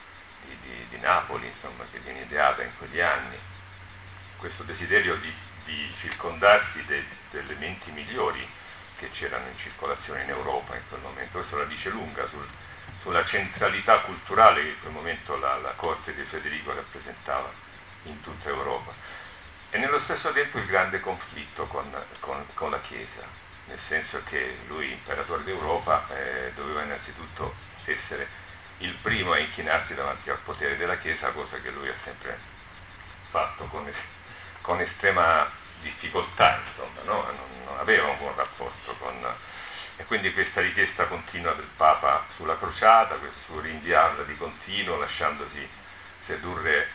di Napoli, insomma, che viene ideata in quegli anni, questo desiderio di circondarsi delle menti migliori che c'erano in circolazione in Europa in quel momento. Questo la dice lunga sulla centralità culturale che in quel momento la corte di Federico rappresentava in tutta Europa, e nello stesso tempo il grande conflitto con la Chiesa, nel senso che lui, imperatore d'Europa, doveva innanzitutto essere il primo a inchinarsi davanti al potere della Chiesa, cosa che lui ha sempre fatto con estrema difficoltà, insomma, no? Non aveva un buon rapporto e quindi questa richiesta continua del Papa sulla crociata, questo suo rinviarla di continuo, lasciandosi sedurre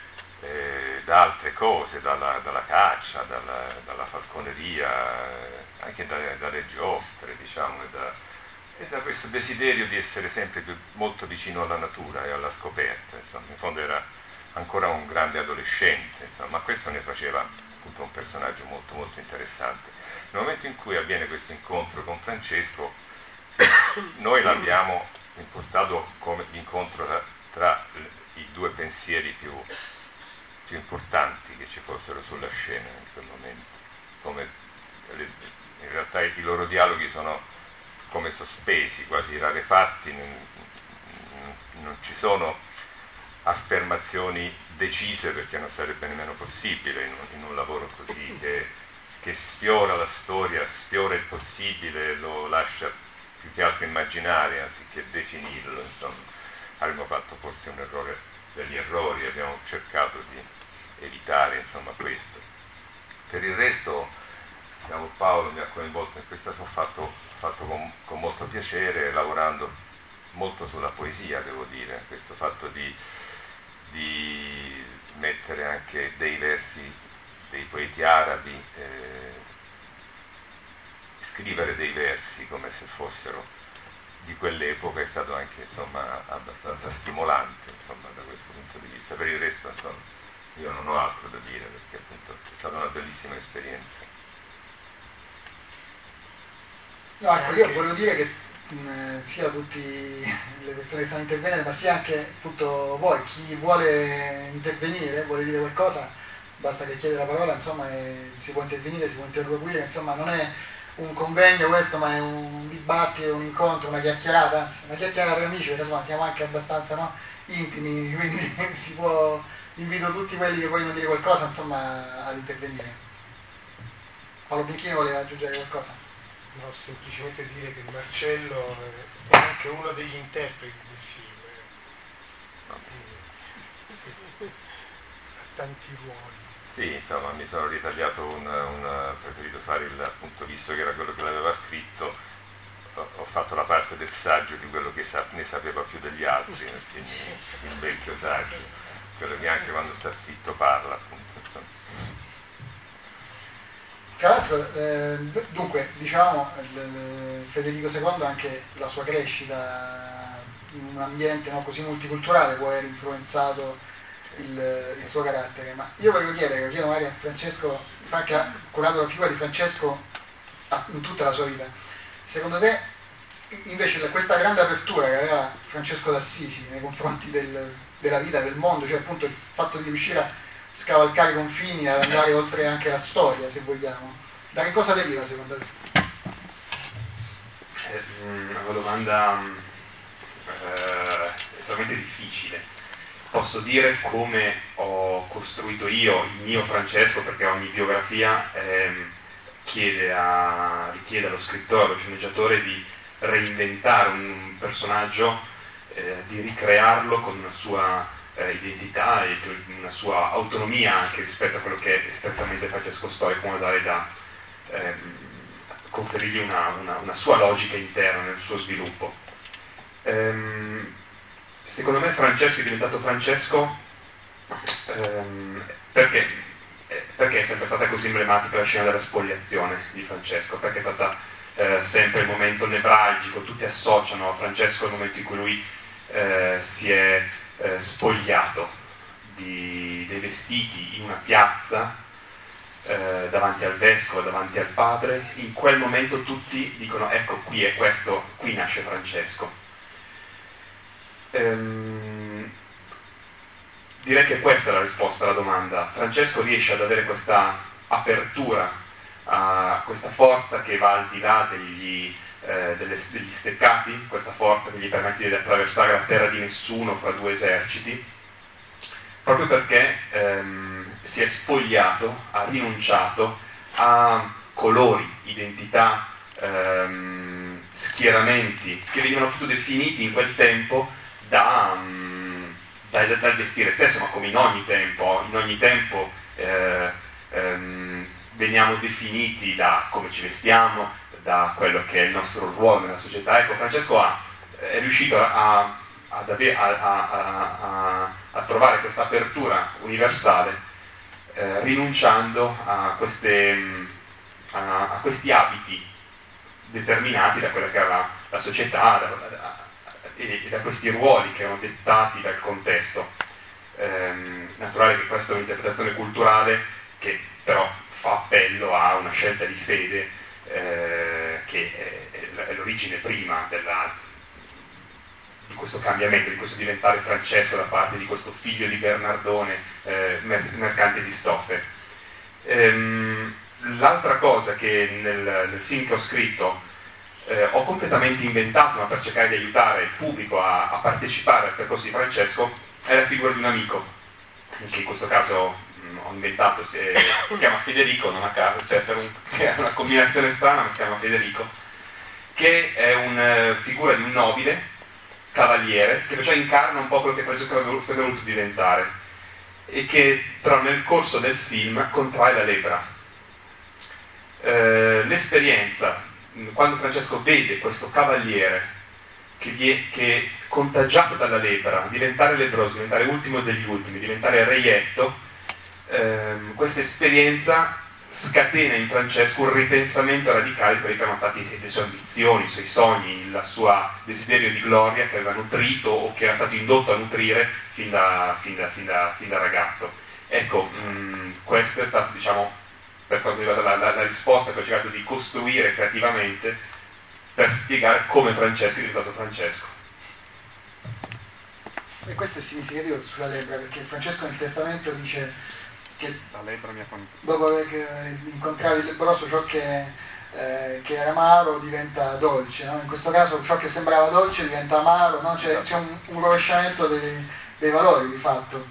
da altre cose, dalla caccia, dalla falconeria, anche dalle giostre, diciamo, e da questo desiderio di essere sempre molto vicino alla natura e alla scoperta, insomma. In fondo era ancora un grande adolescente, insomma, ma questo ne faceva appunto un personaggio molto molto interessante. Nel momento in cui avviene questo incontro con Francesco, noi l'abbiamo impostato come l'incontro tra i due pensieri più più importanti che ci fossero sulla scena in quel momento, come in realtà i loro dialoghi sono come sospesi, quasi rarefatti, non ci sono affermazioni decise, perché non sarebbe nemmeno possibile in un lavoro così, che sfiora la storia, sfiora il possibile, lo lascia più che altro immaginare anziché definirlo, insomma. Avremmo fatto forse un errore degli errori, abbiamo cercato di evitare, insomma, questo. Per il resto, diciamo, Paolo mi ha coinvolto in questa cosa, ho fatto con molto piacere, lavorando molto sulla poesia, devo dire, questo fatto di mettere anche dei versi dei poeti arabi, scrivere dei versi come se fossero di quell'epoca è stato anche, insomma, abbastanza stimolante, insomma, da questo punto di vista. Per il resto, insomma, io non ho altro da dire, perché appunto è stata una bellissima esperienza. No, ecco, io volevo dire che sia tutte le persone che stanno intervenendo, ma sia anche appunto voi, chi vuole intervenire, vuole dire qualcosa, basta che chiede la parola, insomma, si può intervenire, si può interloquire, insomma, non è un convegno questo, ma è un dibattito, un incontro, una chiacchierata, anzi, una chiacchierata tra amici, perché insomma siamo anche abbastanza, no, intimi, quindi si può, invito tutti quelli che vogliono dire qualcosa, insomma, ad intervenire. Paolo Bianchini voleva aggiungere qualcosa? No, semplicemente dire che Marcello è anche uno degli interpreti del film. Sì, ha tanti ruoli. Sì, insomma, mi sono ritagliato preferito fare appunto, visto che era quello che l'aveva scritto, ho fatto la parte del saggio di quello che ne sapeva più degli altri, quindi il vecchio saggio, quello che anche quando sta zitto parla, appunto, insomma. Tra l'altro, dunque, diciamo, Federico II, anche la sua crescita in un ambiente, no, così multiculturale, può aver influenzato il suo carattere. Ma io volevo chiedere, lo chiedo magari a Francesco, che ha curato la figura di Francesco in tutta la sua vita. Secondo te, invece, questa grande apertura che aveva Francesco d'Assisi nei confronti della vita, del mondo, cioè appunto il fatto di riuscire a scavalcare i confini, ad andare oltre anche la storia, se vogliamo. Da che cosa deriva, secondo te? È una domanda estremamente difficile. Posso dire come ho costruito io il mio Francesco, perché ogni biografia richiede allo scrittore, allo sceneggiatore di reinventare un personaggio, di ricrearlo con una sua identità e una sua autonomia anche rispetto a quello che è strettamente Francesco storico, in modo tale da conferirgli una sua logica interna nel suo sviluppo. Secondo me Francesco è diventato Francesco perché è sempre stata così emblematica la scena della spoliazione di Francesco, perché è stata sempre il momento nevralgico, tutti associano a Francesco il momento in cui lui si è spogliato dei vestiti in una piazza davanti al vescovo, davanti al padre. In quel momento tutti dicono: ecco, qui è questo, qui nasce Francesco. Direi che questa è la risposta alla domanda. Francesco riesce ad avere questa apertura, questa forza che va al di là degli steccati, questa forza che gli permette di attraversare la terra di nessuno fra due eserciti, proprio perché si è spogliato, ha rinunciato a colori, identità, schieramenti che venivano appunto definiti in quel tempo dal vestire stesso, ma come in ogni tempo veniamo definiti da come ci vestiamo, da quello che è il nostro ruolo nella società. Ecco, Francesco è riuscito a trovare questa apertura universale, rinunciando a questi abiti determinati da quella che era la società e da questi ruoli che erano dettati dal contesto. Naturale che questa è un'interpretazione culturale che però fa appello a una scelta di fede che è l'origine prima questo cambiamento, di questo diventare Francesco da parte di questo figlio di Bernardone, mercante di stoffe. L'altra cosa che nel film che ho scritto ho completamente inventato, ma per cercare di aiutare il pubblico a partecipare al percorso di Francesco, è la figura di un amico, che in questo caso ho inventato, si chiama Federico, non a caso, cioè è una combinazione strana, ma si chiama Federico, che è una figura di un nobile, cavaliere, che perciò incarna un po' quello che Francesco aveva voluto diventare, e che però nel corso del film contrae la lebbra. L'esperienza, quando Francesco vede questo cavaliere che contagiato dalla lebbra, diventare lebbroso, diventare ultimo degli ultimi, diventare reietto, questa esperienza scatena in Francesco un ripensamento radicale di quelli che erano stati le sue ambizioni, i suoi sogni, il suo desiderio di gloria che aveva nutrito o che era stato indotto a nutrire fin da ragazzo. Ecco, questo è stato, diciamo, per quanto riguarda la risposta che ho cercato di costruire creativamente per spiegare come Francesco è diventato Francesco. E questo è significativo sulla lebbra, perché Francesco nel testamento dice che dopo aver incontrato il lebbroso ciò che era amaro diventa dolce, no? In questo caso ciò che sembrava dolce diventa amaro, no? C'è un rovesciamento dei valori di fatto.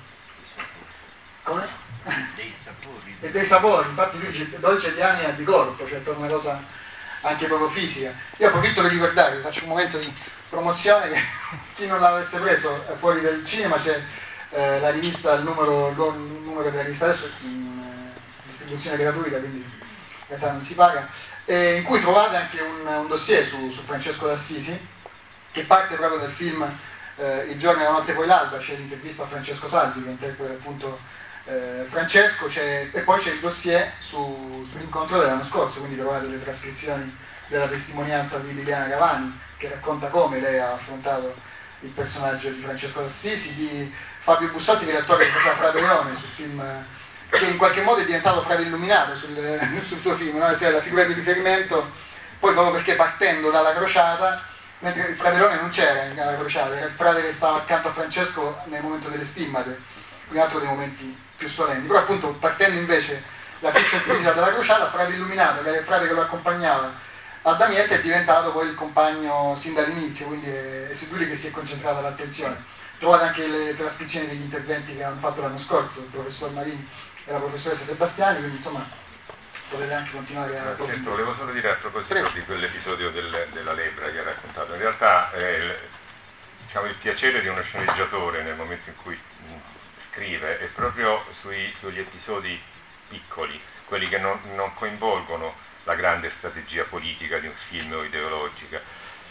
Come? Dei sapori. E dei sapori, infatti lui dice dolce di anima e di corpo, cioè per una cosa anche proprio fisica. Io approfitto per ricordarvi, faccio un momento di promozione, che chi non l'avesse preso fuori del cinema c'è la rivista, il numero della rivista adesso in distribuzione gratuita, quindi in realtà non si paga, in cui trovate anche un dossier su Francesco d'Assisi, che parte proprio dal film Il giorno e la notte poi l'alba, c'è l'intervista a Francesco Salvi che interpreta appunto Francesco, e poi c'è il dossier sull'incontro dell'anno scorso, quindi trovate le trascrizioni della testimonianza di Liliana Cavani che racconta come lei ha affrontato il personaggio di Francesco d'Assisi, di Fabio Bussotti che è l'attore che faceva Frate Leone sul film, che in qualche modo è diventato frate illuminato sul tuo film, no? Sia la figura di riferimento, poi proprio perché partendo dalla crociata, mentre il Frate Leone non c'era alla crociata, era il frate che stava accanto a Francesco nel momento delle stimmate, un altro dei momenti più solenni, però appunto partendo invece la fiction critica della crociata, frate illuminato, che era il frate che lo accompagnava a Damietta, è diventato poi il compagno sin dall'inizio, quindi è su lui che si è concentrata l'attenzione. Trovate anche le trascrizioni degli interventi che hanno fatto l'anno scorso, il professor Marini e la professoressa Sebastiani, quindi insomma potete anche continuare a... Certo, volevo solo dire a proposito di quell'episodio della lebbra che ha raccontato, in realtà diciamo, il piacere di uno sceneggiatore nel momento in cui scrive è proprio sugli episodi piccoli, quelli che non coinvolgono la grande strategia politica di un film o ideologica.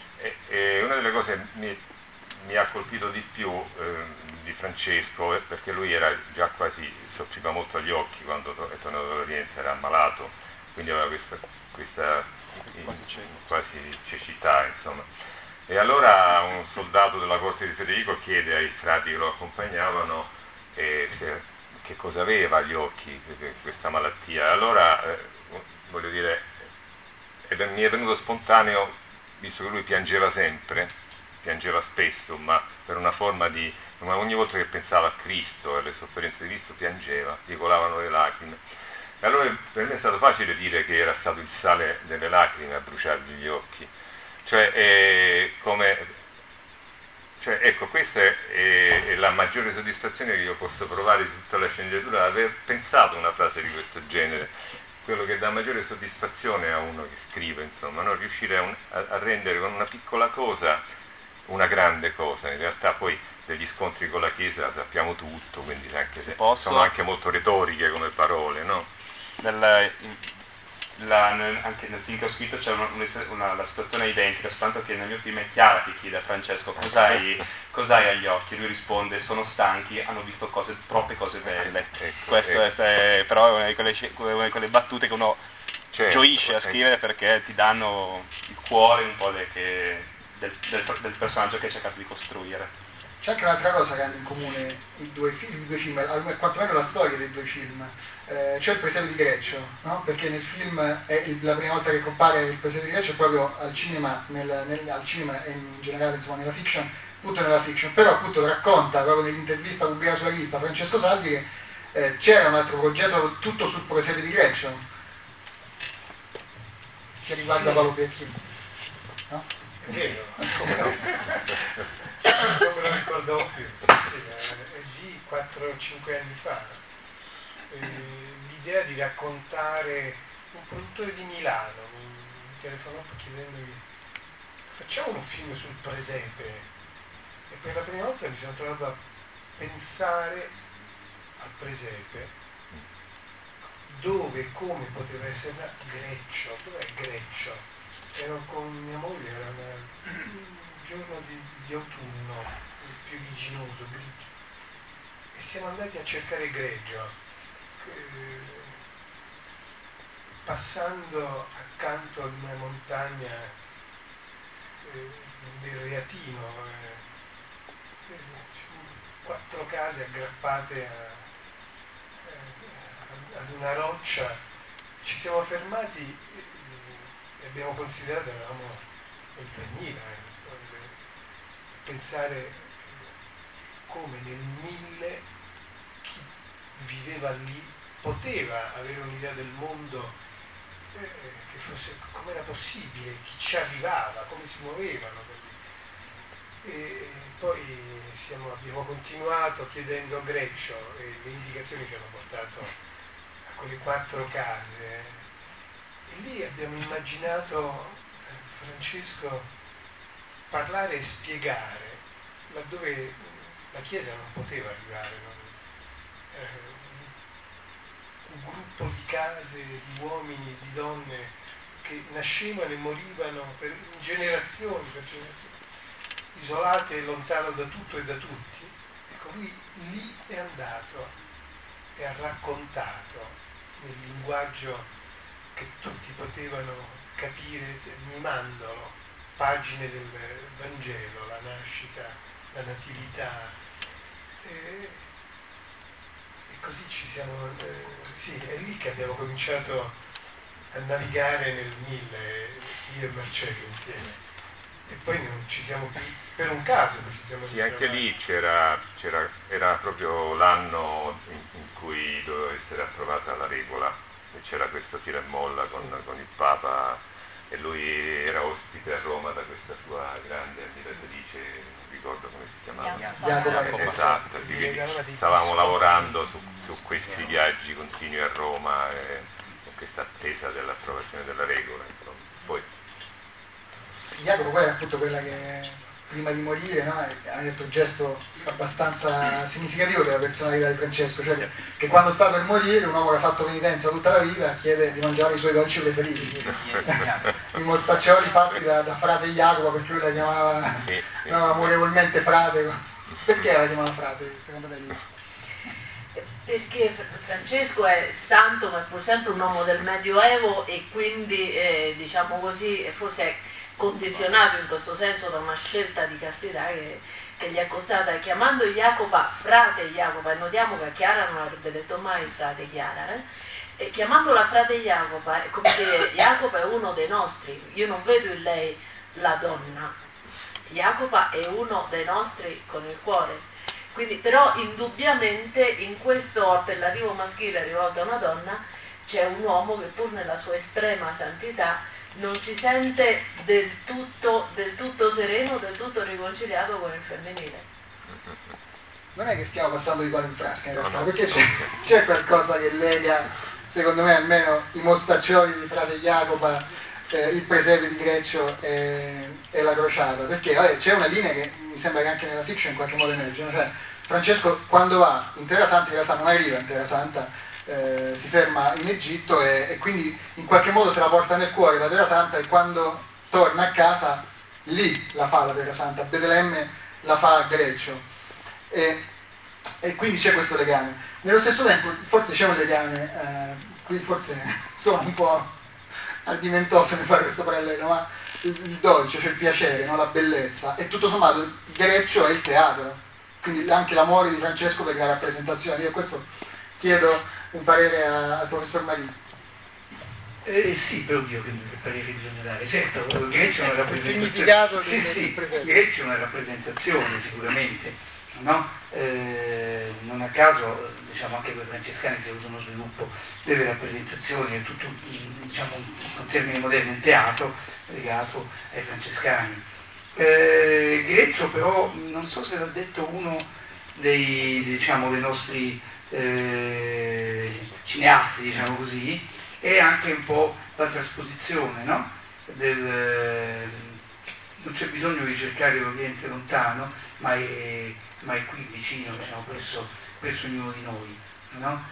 E una delle cose mi ha colpito di più di Francesco, perché lui era già quasi, soffriva molto agli occhi quando è tornato dall'Oriente, era ammalato, quindi aveva questa quasi cecità, insomma. E allora un soldato della corte di Federico chiede ai frati che lo accompagnavano che cosa aveva agli occhi questa malattia. Allora voglio dire, mi è venuto spontaneo, visto che lui piangeva sempre, piangeva spesso, ma per una forma ma ogni volta che pensava a Cristo e alle sofferenze di Cristo piangeva, gli colavano le lacrime. E allora per me è stato facile dire che era stato il sale delle lacrime a bruciargli gli occhi. Ecco, questa è la maggiore soddisfazione che io posso provare di tutta la sceneggiatura, aver pensato una frase di questo genere, quello che dà maggiore soddisfazione a uno che scrive, insomma, no? Riuscire a rendere con una piccola cosa una grande cosa. In realtà poi degli scontri con la Chiesa sappiamo tutto, quindi anche se sono anche molto retoriche come parole, no? Anche nel film che ho scritto c'è la situazione identica, soltanto che nel mio film è Chiara che chiede a Francesco cos'hai agli occhi, lui risponde sono stanchi, hanno visto troppe cose belle. Questo è però una di quelle battute che uno gioisce a scrivere perché ti danno il cuore un po' del personaggio che hai cercato di costruire. C'è anche un'altra cosa che hanno in comune i due film, quantomeno la storia dei due film, c'è il presepe di Greccio, no? Perché nel film è la prima volta che compare il presepe di Greccio è proprio al cinema, al cinema e in generale insomma, nella fiction, appunto nella fiction, però appunto racconta proprio nell'intervista pubblicata sulla rivista Francesco Salvi che c'era un altro progetto tutto sul presepe di Greccio che riguarda Paolo Bianchini, no? È vero, come no? Non me lo ricordavo più, sì, è lì 4-5 anni fa. L'idea di raccontare un produttore di Milano mi telefonò chiedendomi facciamo un film sul presepe, e per la prima volta mi sono trovato a pensare al presepe, dove e come poteva essere Greccio. Dov'è Greccio? Ero con mia moglie, era un giorno di autunno piovigginoso, grigio, e siamo andati a cercare Greggio, passando accanto ad una montagna del Reatino, 4 case aggrappate ad una roccia. Ci siamo fermati e abbiamo considerato, eravamo nel 2000, pensare come nel 1000 chi viveva lì poteva avere un'idea del mondo che fosse, com'era possibile, chi ci arrivava, come si muovevano da lì. E poi abbiamo continuato chiedendo a Greccio e le indicazioni ci hanno portato a quelle 4 case e lì abbiamo immaginato Francesco parlare e spiegare laddove la Chiesa non poteva arrivare, un gruppo di case, di uomini, di donne che nascevano e morivano per generazioni, isolate e lontano da tutto e da tutti. Ecco, lui lì è andato e ha raccontato nel linguaggio che tutti potevano capire, mimandolo, pagine del Vangelo, la nascita, la natività. E così ci siamo, sì, è lì che abbiamo cominciato a navigare nel 1000, io e Marcello insieme. E poi non ci siamo più, per un caso non ci siamo più. Sì, anche lì era proprio l'anno in cui doveva essere approvata la regola, e c'era questo tira e molla con il Papa, e lui era ospite a Roma da questa sua grande ammiratrice, non ricordo come si chiamava. Jacopo. Esatto, sì, quindi stavamo lavorando su questi viaggi continui a Roma e questa attesa dell'approvazione della regola, insomma. Poi Jacopo poi è appunto quella che prima di morire, no, ha detto un gesto abbastanza significativo della personalità di Francesco, cioè che quando sta per morire un uomo che ha fatto penitenza tutta la vita chiede di mangiare i suoi dolci preferiti, i mostaccioli fatti da frate Jacopo, perché lui la chiamava no, amorevolmente frate. Perché la chiamava frate secondo te lui? Perché Francesco è santo ma è pur sempre un uomo del Medioevo e quindi diciamo così forse è condizionato in questo senso da una scelta di castità che gli è costata, chiamando Jacopa frate Jacopa, e notiamo che Chiara non avrebbe detto mai frate Chiara, e chiamandola frate Jacopa è come dire Jacopa è uno dei nostri, io non vedo in lei la donna, Jacopa è uno dei nostri con il cuore. Quindi, però indubbiamente in questo appellativo maschile rivolto a una donna c'è un uomo che pur nella sua estrema santità non si sente del tutto sereno, del tutto riconciliato con il femminile. Non è che stiamo passando di palo in frasca in realtà, perché c'è qualcosa che lega, secondo me almeno, i mostaccioli di frate Jacopa, il presepe di Greccio e la crociata, perché c'è una linea che mi sembra che anche nella fiction in qualche modo emerge, no? Cioè Francesco quando va in Terra Santa in realtà non arriva in Terra Santa, si ferma in Egitto e quindi in qualche modo se la porta nel cuore la Terra Santa, e quando torna a casa lì la fa la Terra Santa, a Betlemme la fa a Greccio, e quindi c'è questo legame. Nello stesso tempo forse c'è un legame, qui forse sono un po' ardimentoso nel fare questo parallelo, ma il dolce, cioè il piacere, no? La bellezza, e tutto sommato il Greccio è il teatro, quindi anche l'amore di Francesco per la rappresentazione. Io questo chiedo un parere al professor Marini. Sì, però Dio che parere bisogna dare, certo, Grecia è una rappresentazione. Il significato sì, Grecia è una rappresentazione sicuramente, no? Non a caso, diciamo, anche per i francescani si è avuto uno sviluppo delle rappresentazioni, è tutto, diciamo, con termini moderni, un teatro legato ai francescani. Greccio però, non so se l'ha detto uno dei nostri cineasti, diciamo così, è anche un po' la trasposizione, no? Non c'è bisogno di cercare l'Oriente lontano, ma è qui vicino, diciamo, presso ognuno di noi, no?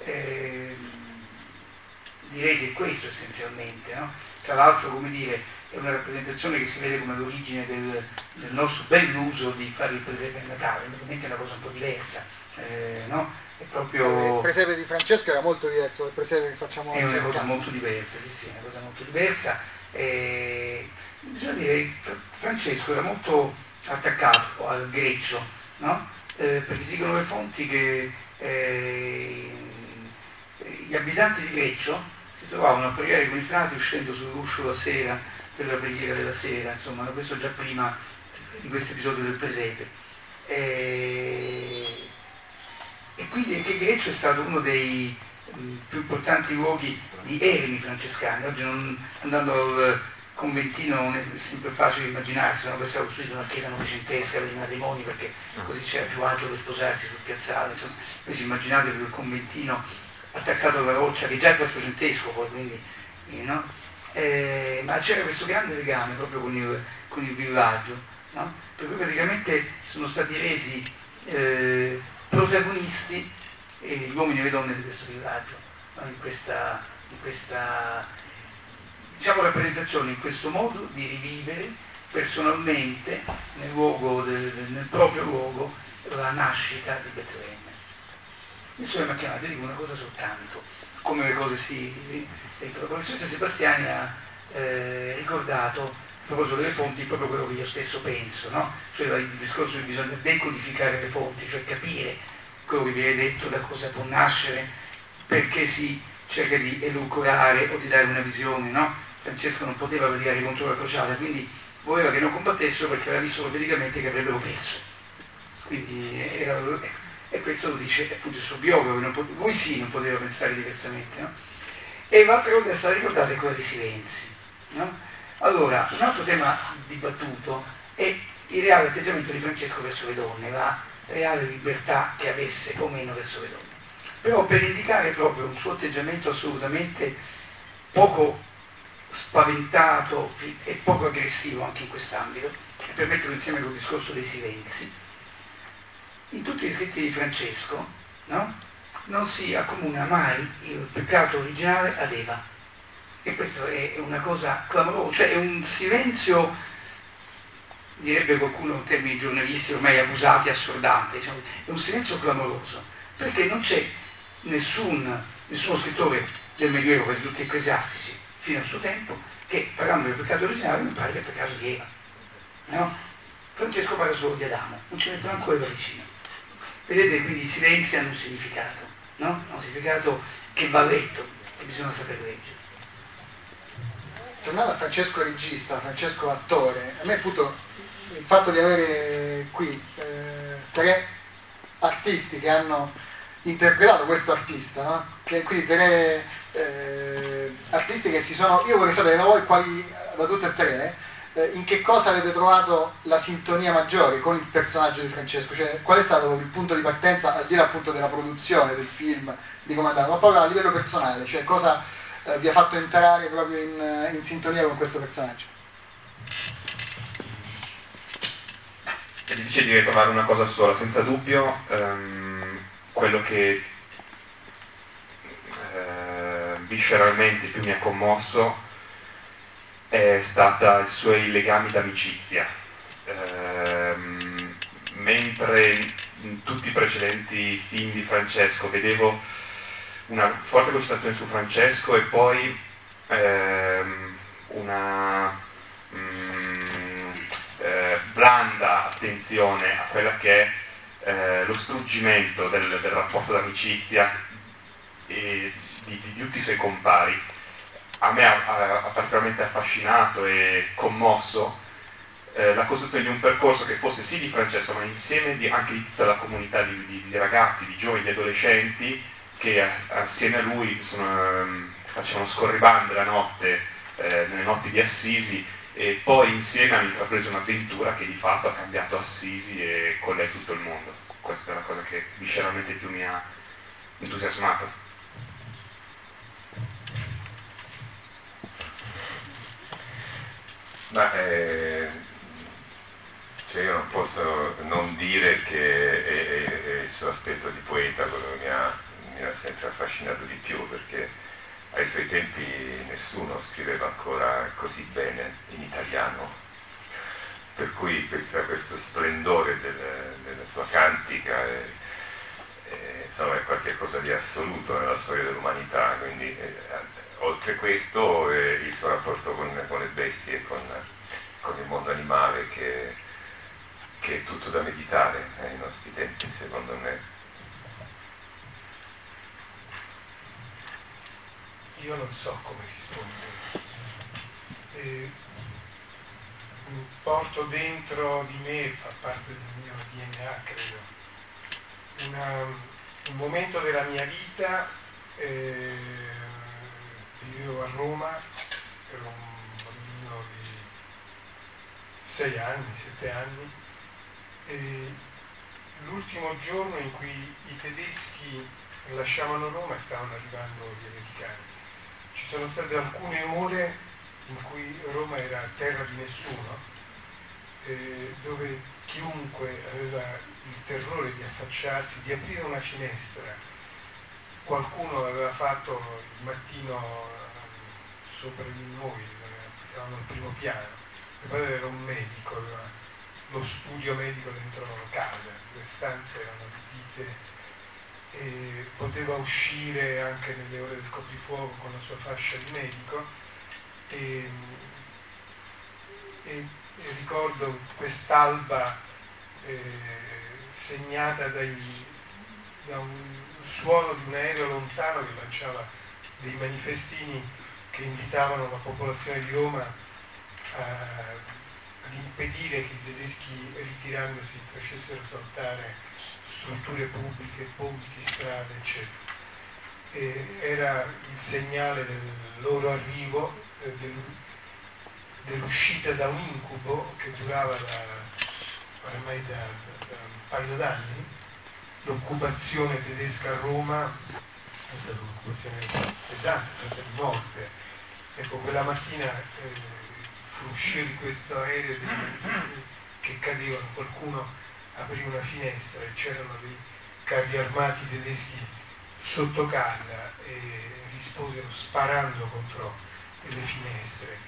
Direi che è questo essenzialmente, no? Tra l'altro, come dire, è una rappresentazione che si vede come l'origine del nostro bell'uso di fare il presepe a Natale, ovviamente è una cosa un po' diversa, no? È proprio... Il presepe di Francesco era molto diverso dal presepe che facciamo oggi. È una cosa molto diversa, sì, è una cosa molto diversa. Bisogna dire che Francesco era molto attaccato al Greccio, no? Perché si dicono le fonti che gli abitanti di Greccio si trovavano a pregare con i frati uscendo sull'uscio la sera per la preghiera della sera, insomma, questo già prima di questo episodio del presepe. E quindi anche Greccio è stato uno dei più importanti luoghi di eremi francescani. Oggi andando al conventino non è sempre facile immaginarsi, non avessero costruito una chiesa novecentesca per i matrimoni perché così c'era più agio per sposarsi sul piazzale, insomma, voi si immaginate quel conventino attaccato alla roccia che già è quattrocentesco poi, quindi, no? Ma c'era questo grande legame proprio con il villaggio, no? Per cui praticamente sono stati resi protagonisti gli uomini e le donne di questo villaggio, no? in questa diciamo, rappresentazione, in questo modo di rivivere personalmente nel proprio luogo la nascita di Betlemme. Insomma, macchinato, dico una cosa soltanto, come le cose si... La professoressa Sebastiani ha ricordato, a proposito delle fonti, proprio quello che io stesso penso, no? Cioè il discorso che bisogna decodificare le fonti, cioè capire quello che viene detto, da cosa può nascere, perché si cerca di elucorare o di dare una visione, no? Francesco non poteva pregare contro la crociata, quindi voleva che non combattessero perché aveva visto profeticamente che avrebbero perso. Quindi e questo lo dice appunto il suo biografo, lui sì non poteva pensare diversamente, no? E l'altra cosa che è stata ricordata è quella dei silenzi, no? Allora, un altro tema dibattuto è il reale atteggiamento di Francesco verso le donne, la reale libertà che avesse o meno verso le donne. Però per indicare proprio un suo atteggiamento assolutamente poco spaventato e poco aggressivo anche in quest'ambito, e per metterlo insieme col discorso dei silenzi, in tutti gli scritti di Francesco, no? Non si accomuna mai il peccato originale ad Eva. E questa è una cosa clamorosa, cioè è un silenzio, direbbe qualcuno in termini giornalisti ormai abusati, assordante, diciamo, è un silenzio clamoroso, perché non c'è nessuno scrittore del Medioevo, quasi tutti ecclesiastici, fino al suo tempo, che parlando del peccato originale non parla del peccato di Eva. No? Francesco parla solo di Adamo, non ci mettono ancora Eva vicino. Vedete, quindi i silenzi hanno un significato, no? Ha un significato che va letto, e bisogna saper leggere. Tornando a Francesco regista, Francesco attore, a me appunto il fatto di avere qui tre artisti che hanno interpretato questo artista, no? Quindi tre artisti che si sono... Io vorrei sapere da voi quali, da tutte e tre, in che cosa avete trovato la sintonia maggiore con il personaggio di Francesco, cioè qual è stato il punto di partenza, al di là appunto della produzione del film, di come è andato, ma proprio a livello personale, cioè cosa vi ha fatto entrare proprio in sintonia con questo personaggio? È difficile di trovare una cosa sola, senza dubbio quello che visceralmente più mi ha commosso è stata i suoi legami d'amicizia. Mentre in tutti i precedenti film di Francesco vedevo una forte concentrazione su Francesco e poi una blanda attenzione a quella che è lo struggimento del rapporto d'amicizia e di tutti i suoi compari. a me ha particolarmente affascinato e commosso la costruzione di un percorso che fosse sì di Francesco, ma insieme anche di tutta la comunità di ragazzi, di giovani, di adolescenti che assieme a lui facevano scorribande la notte, nelle notti di Assisi, e poi insieme hanno intrapreso un'avventura che di fatto ha cambiato Assisi e con lei tutto il mondo. Questa è la cosa che visceralmente più mi ha entusiasmato. Ma io non posso non dire che il suo aspetto di poeta quello che mi ha sempre affascinato di più, perché ai suoi tempi nessuno scriveva ancora così bene in italiano, per cui questo splendore della sua cantica insomma, è qualcosa di assoluto nella storia dell'umanità, quindi oltre questo il suo rapporto con le bestie, con il mondo animale che è tutto da meditare nei nostri tempi, secondo me. Io non so come rispondere. Porto dentro di me, fa parte del mio DNA, credo, un momento della mia vita, vivevo a Roma, ero un bambino di 6 anni, 7 anni, e l'ultimo giorno in cui i tedeschi lasciavano Roma e stavano arrivando gli americani. Ci sono state alcune ore in cui Roma era terra di nessuno, dove chiunque aveva il terrore di affacciarsi, di aprire una finestra. Qualcuno aveva fatto il mattino sopra di noi, eravamo al primo piano. Mio padre era un medico, aveva lo studio medico dentro casa, le stanze erano adibite e poteva uscire anche nelle ore del coprifuoco con la sua fascia di medico e ricordo quest'alba segnata da un suono di un aereo lontano che lanciava dei manifestini che invitavano la popolazione di Roma ad impedire che i tedeschi ritirandosi facessero saltare strutture pubbliche, ponti, strade, eccetera. Era il segnale del loro arrivo, dell'uscita da un incubo che durava ormai da un paio d'anni. L'occupazione tedesca a Roma è stata un'occupazione pesante, fatta di morte. Ecco, quella mattina fu uscire di questo aereo che cadevano, qualcuno aprì una finestra e c'erano dei carri armati tedeschi sotto casa e risposero sparando contro le finestre.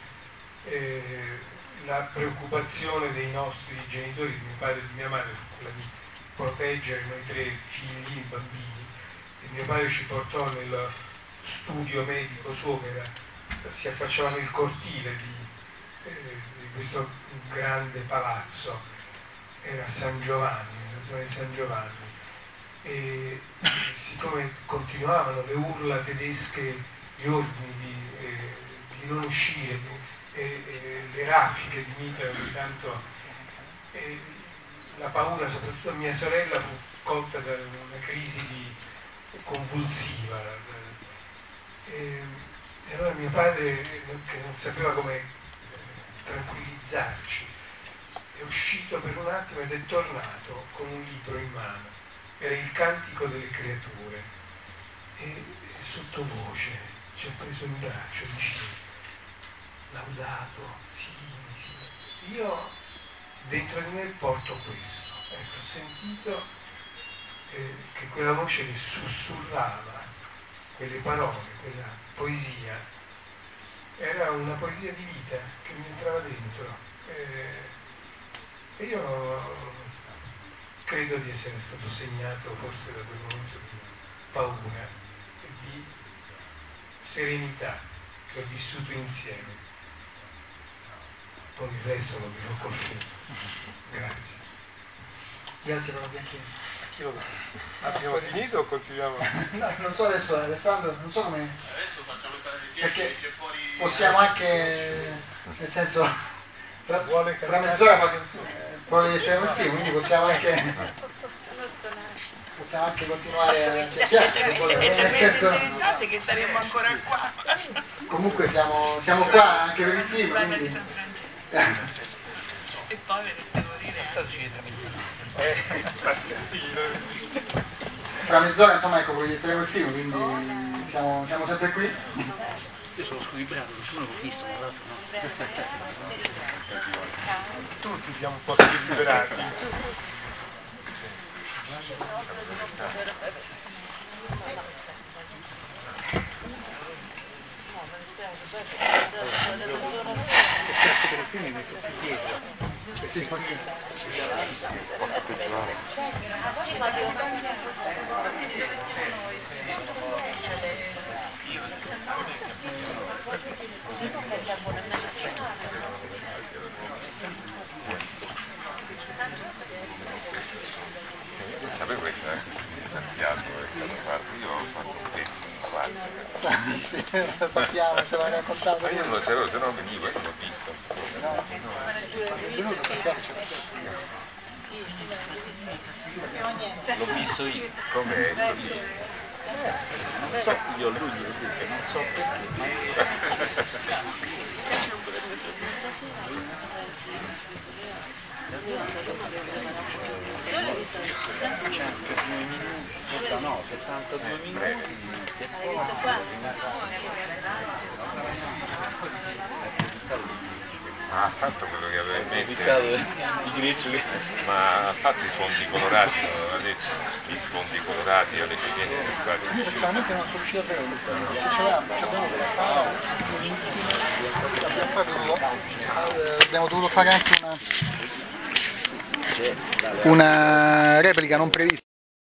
La preoccupazione dei nostri genitori, di mio padre e di mia madre, fu quella di proteggere noi 3 figli, bambini, e mio padre ci portò nel studio medico suo che si affacciava nel cortile di questo grande palazzo, era San Giovanni, nella zona di San Giovanni, e siccome continuavano le urla tedesche, gli ordini di non uscire, le raffiche di mitra ogni tanto, la paura, soprattutto mia sorella, fu colta da una crisi convulsiva. E allora mio padre, che non sapeva come tranquillizzarci, è uscito per un attimo ed è tornato con un libro in mano. Era il Cantico delle creature e sottovoce ci ha preso in braccio vicino, laudato, sì. Io dentro di me porto questo. Ecco, ho sentito che quella voce che sussurrava quelle parole, quella poesia, era una poesia di vita che mi entrava dentro. E io credo di essere stato segnato forse da quel momento di paura e di serenità che ho vissuto insieme. Poi il resto lo dirò col film. Grazie. Grazie, Paolo Bianchini. Abbiamo finito o continuiamo? No, non so adesso Alessandro, non so come. Adesso facciamo entrare il Perché c'è fuori... possiamo anche, nel senso, tra Vuole mezz'ora poi mettiamo il film, quindi possiamo anche continuare a chiacchierare, nel senso, che staremo ancora qua. comunque siamo qua anche per il film, quindi E poi devo dire tra mezz'ora insomma ecco proietteremo il film, quindi siamo sempre qui. Io sono squilibrato, nessuno l'ho visto, ma l'altro no. Tutti siamo un po' squilibrati. Per il film mi metto più dietro. Sapevo che c'era anche Santiago che hanno fatto, io ho fatto un pezzo in quarto. Sì, lo sappiamo, ce l'ha raccontato. Ma io non lo sapevo, se no venivo, io non l'ho visto. L'ho visto io. Com'è? Non so, io a lui glielo dico, non so perché, ma... C'è anche 2 minuti, no, 72 minuti e poi... Ma ha fatto quello che aveva in mente, di grezzo che... ma ha fatto i fondi colorati, non ha detto, gli sfondi colorati alle scene. Sinceramente non sono riuscito a vedere, abbiamo dovuto fare anche una replica non prevista.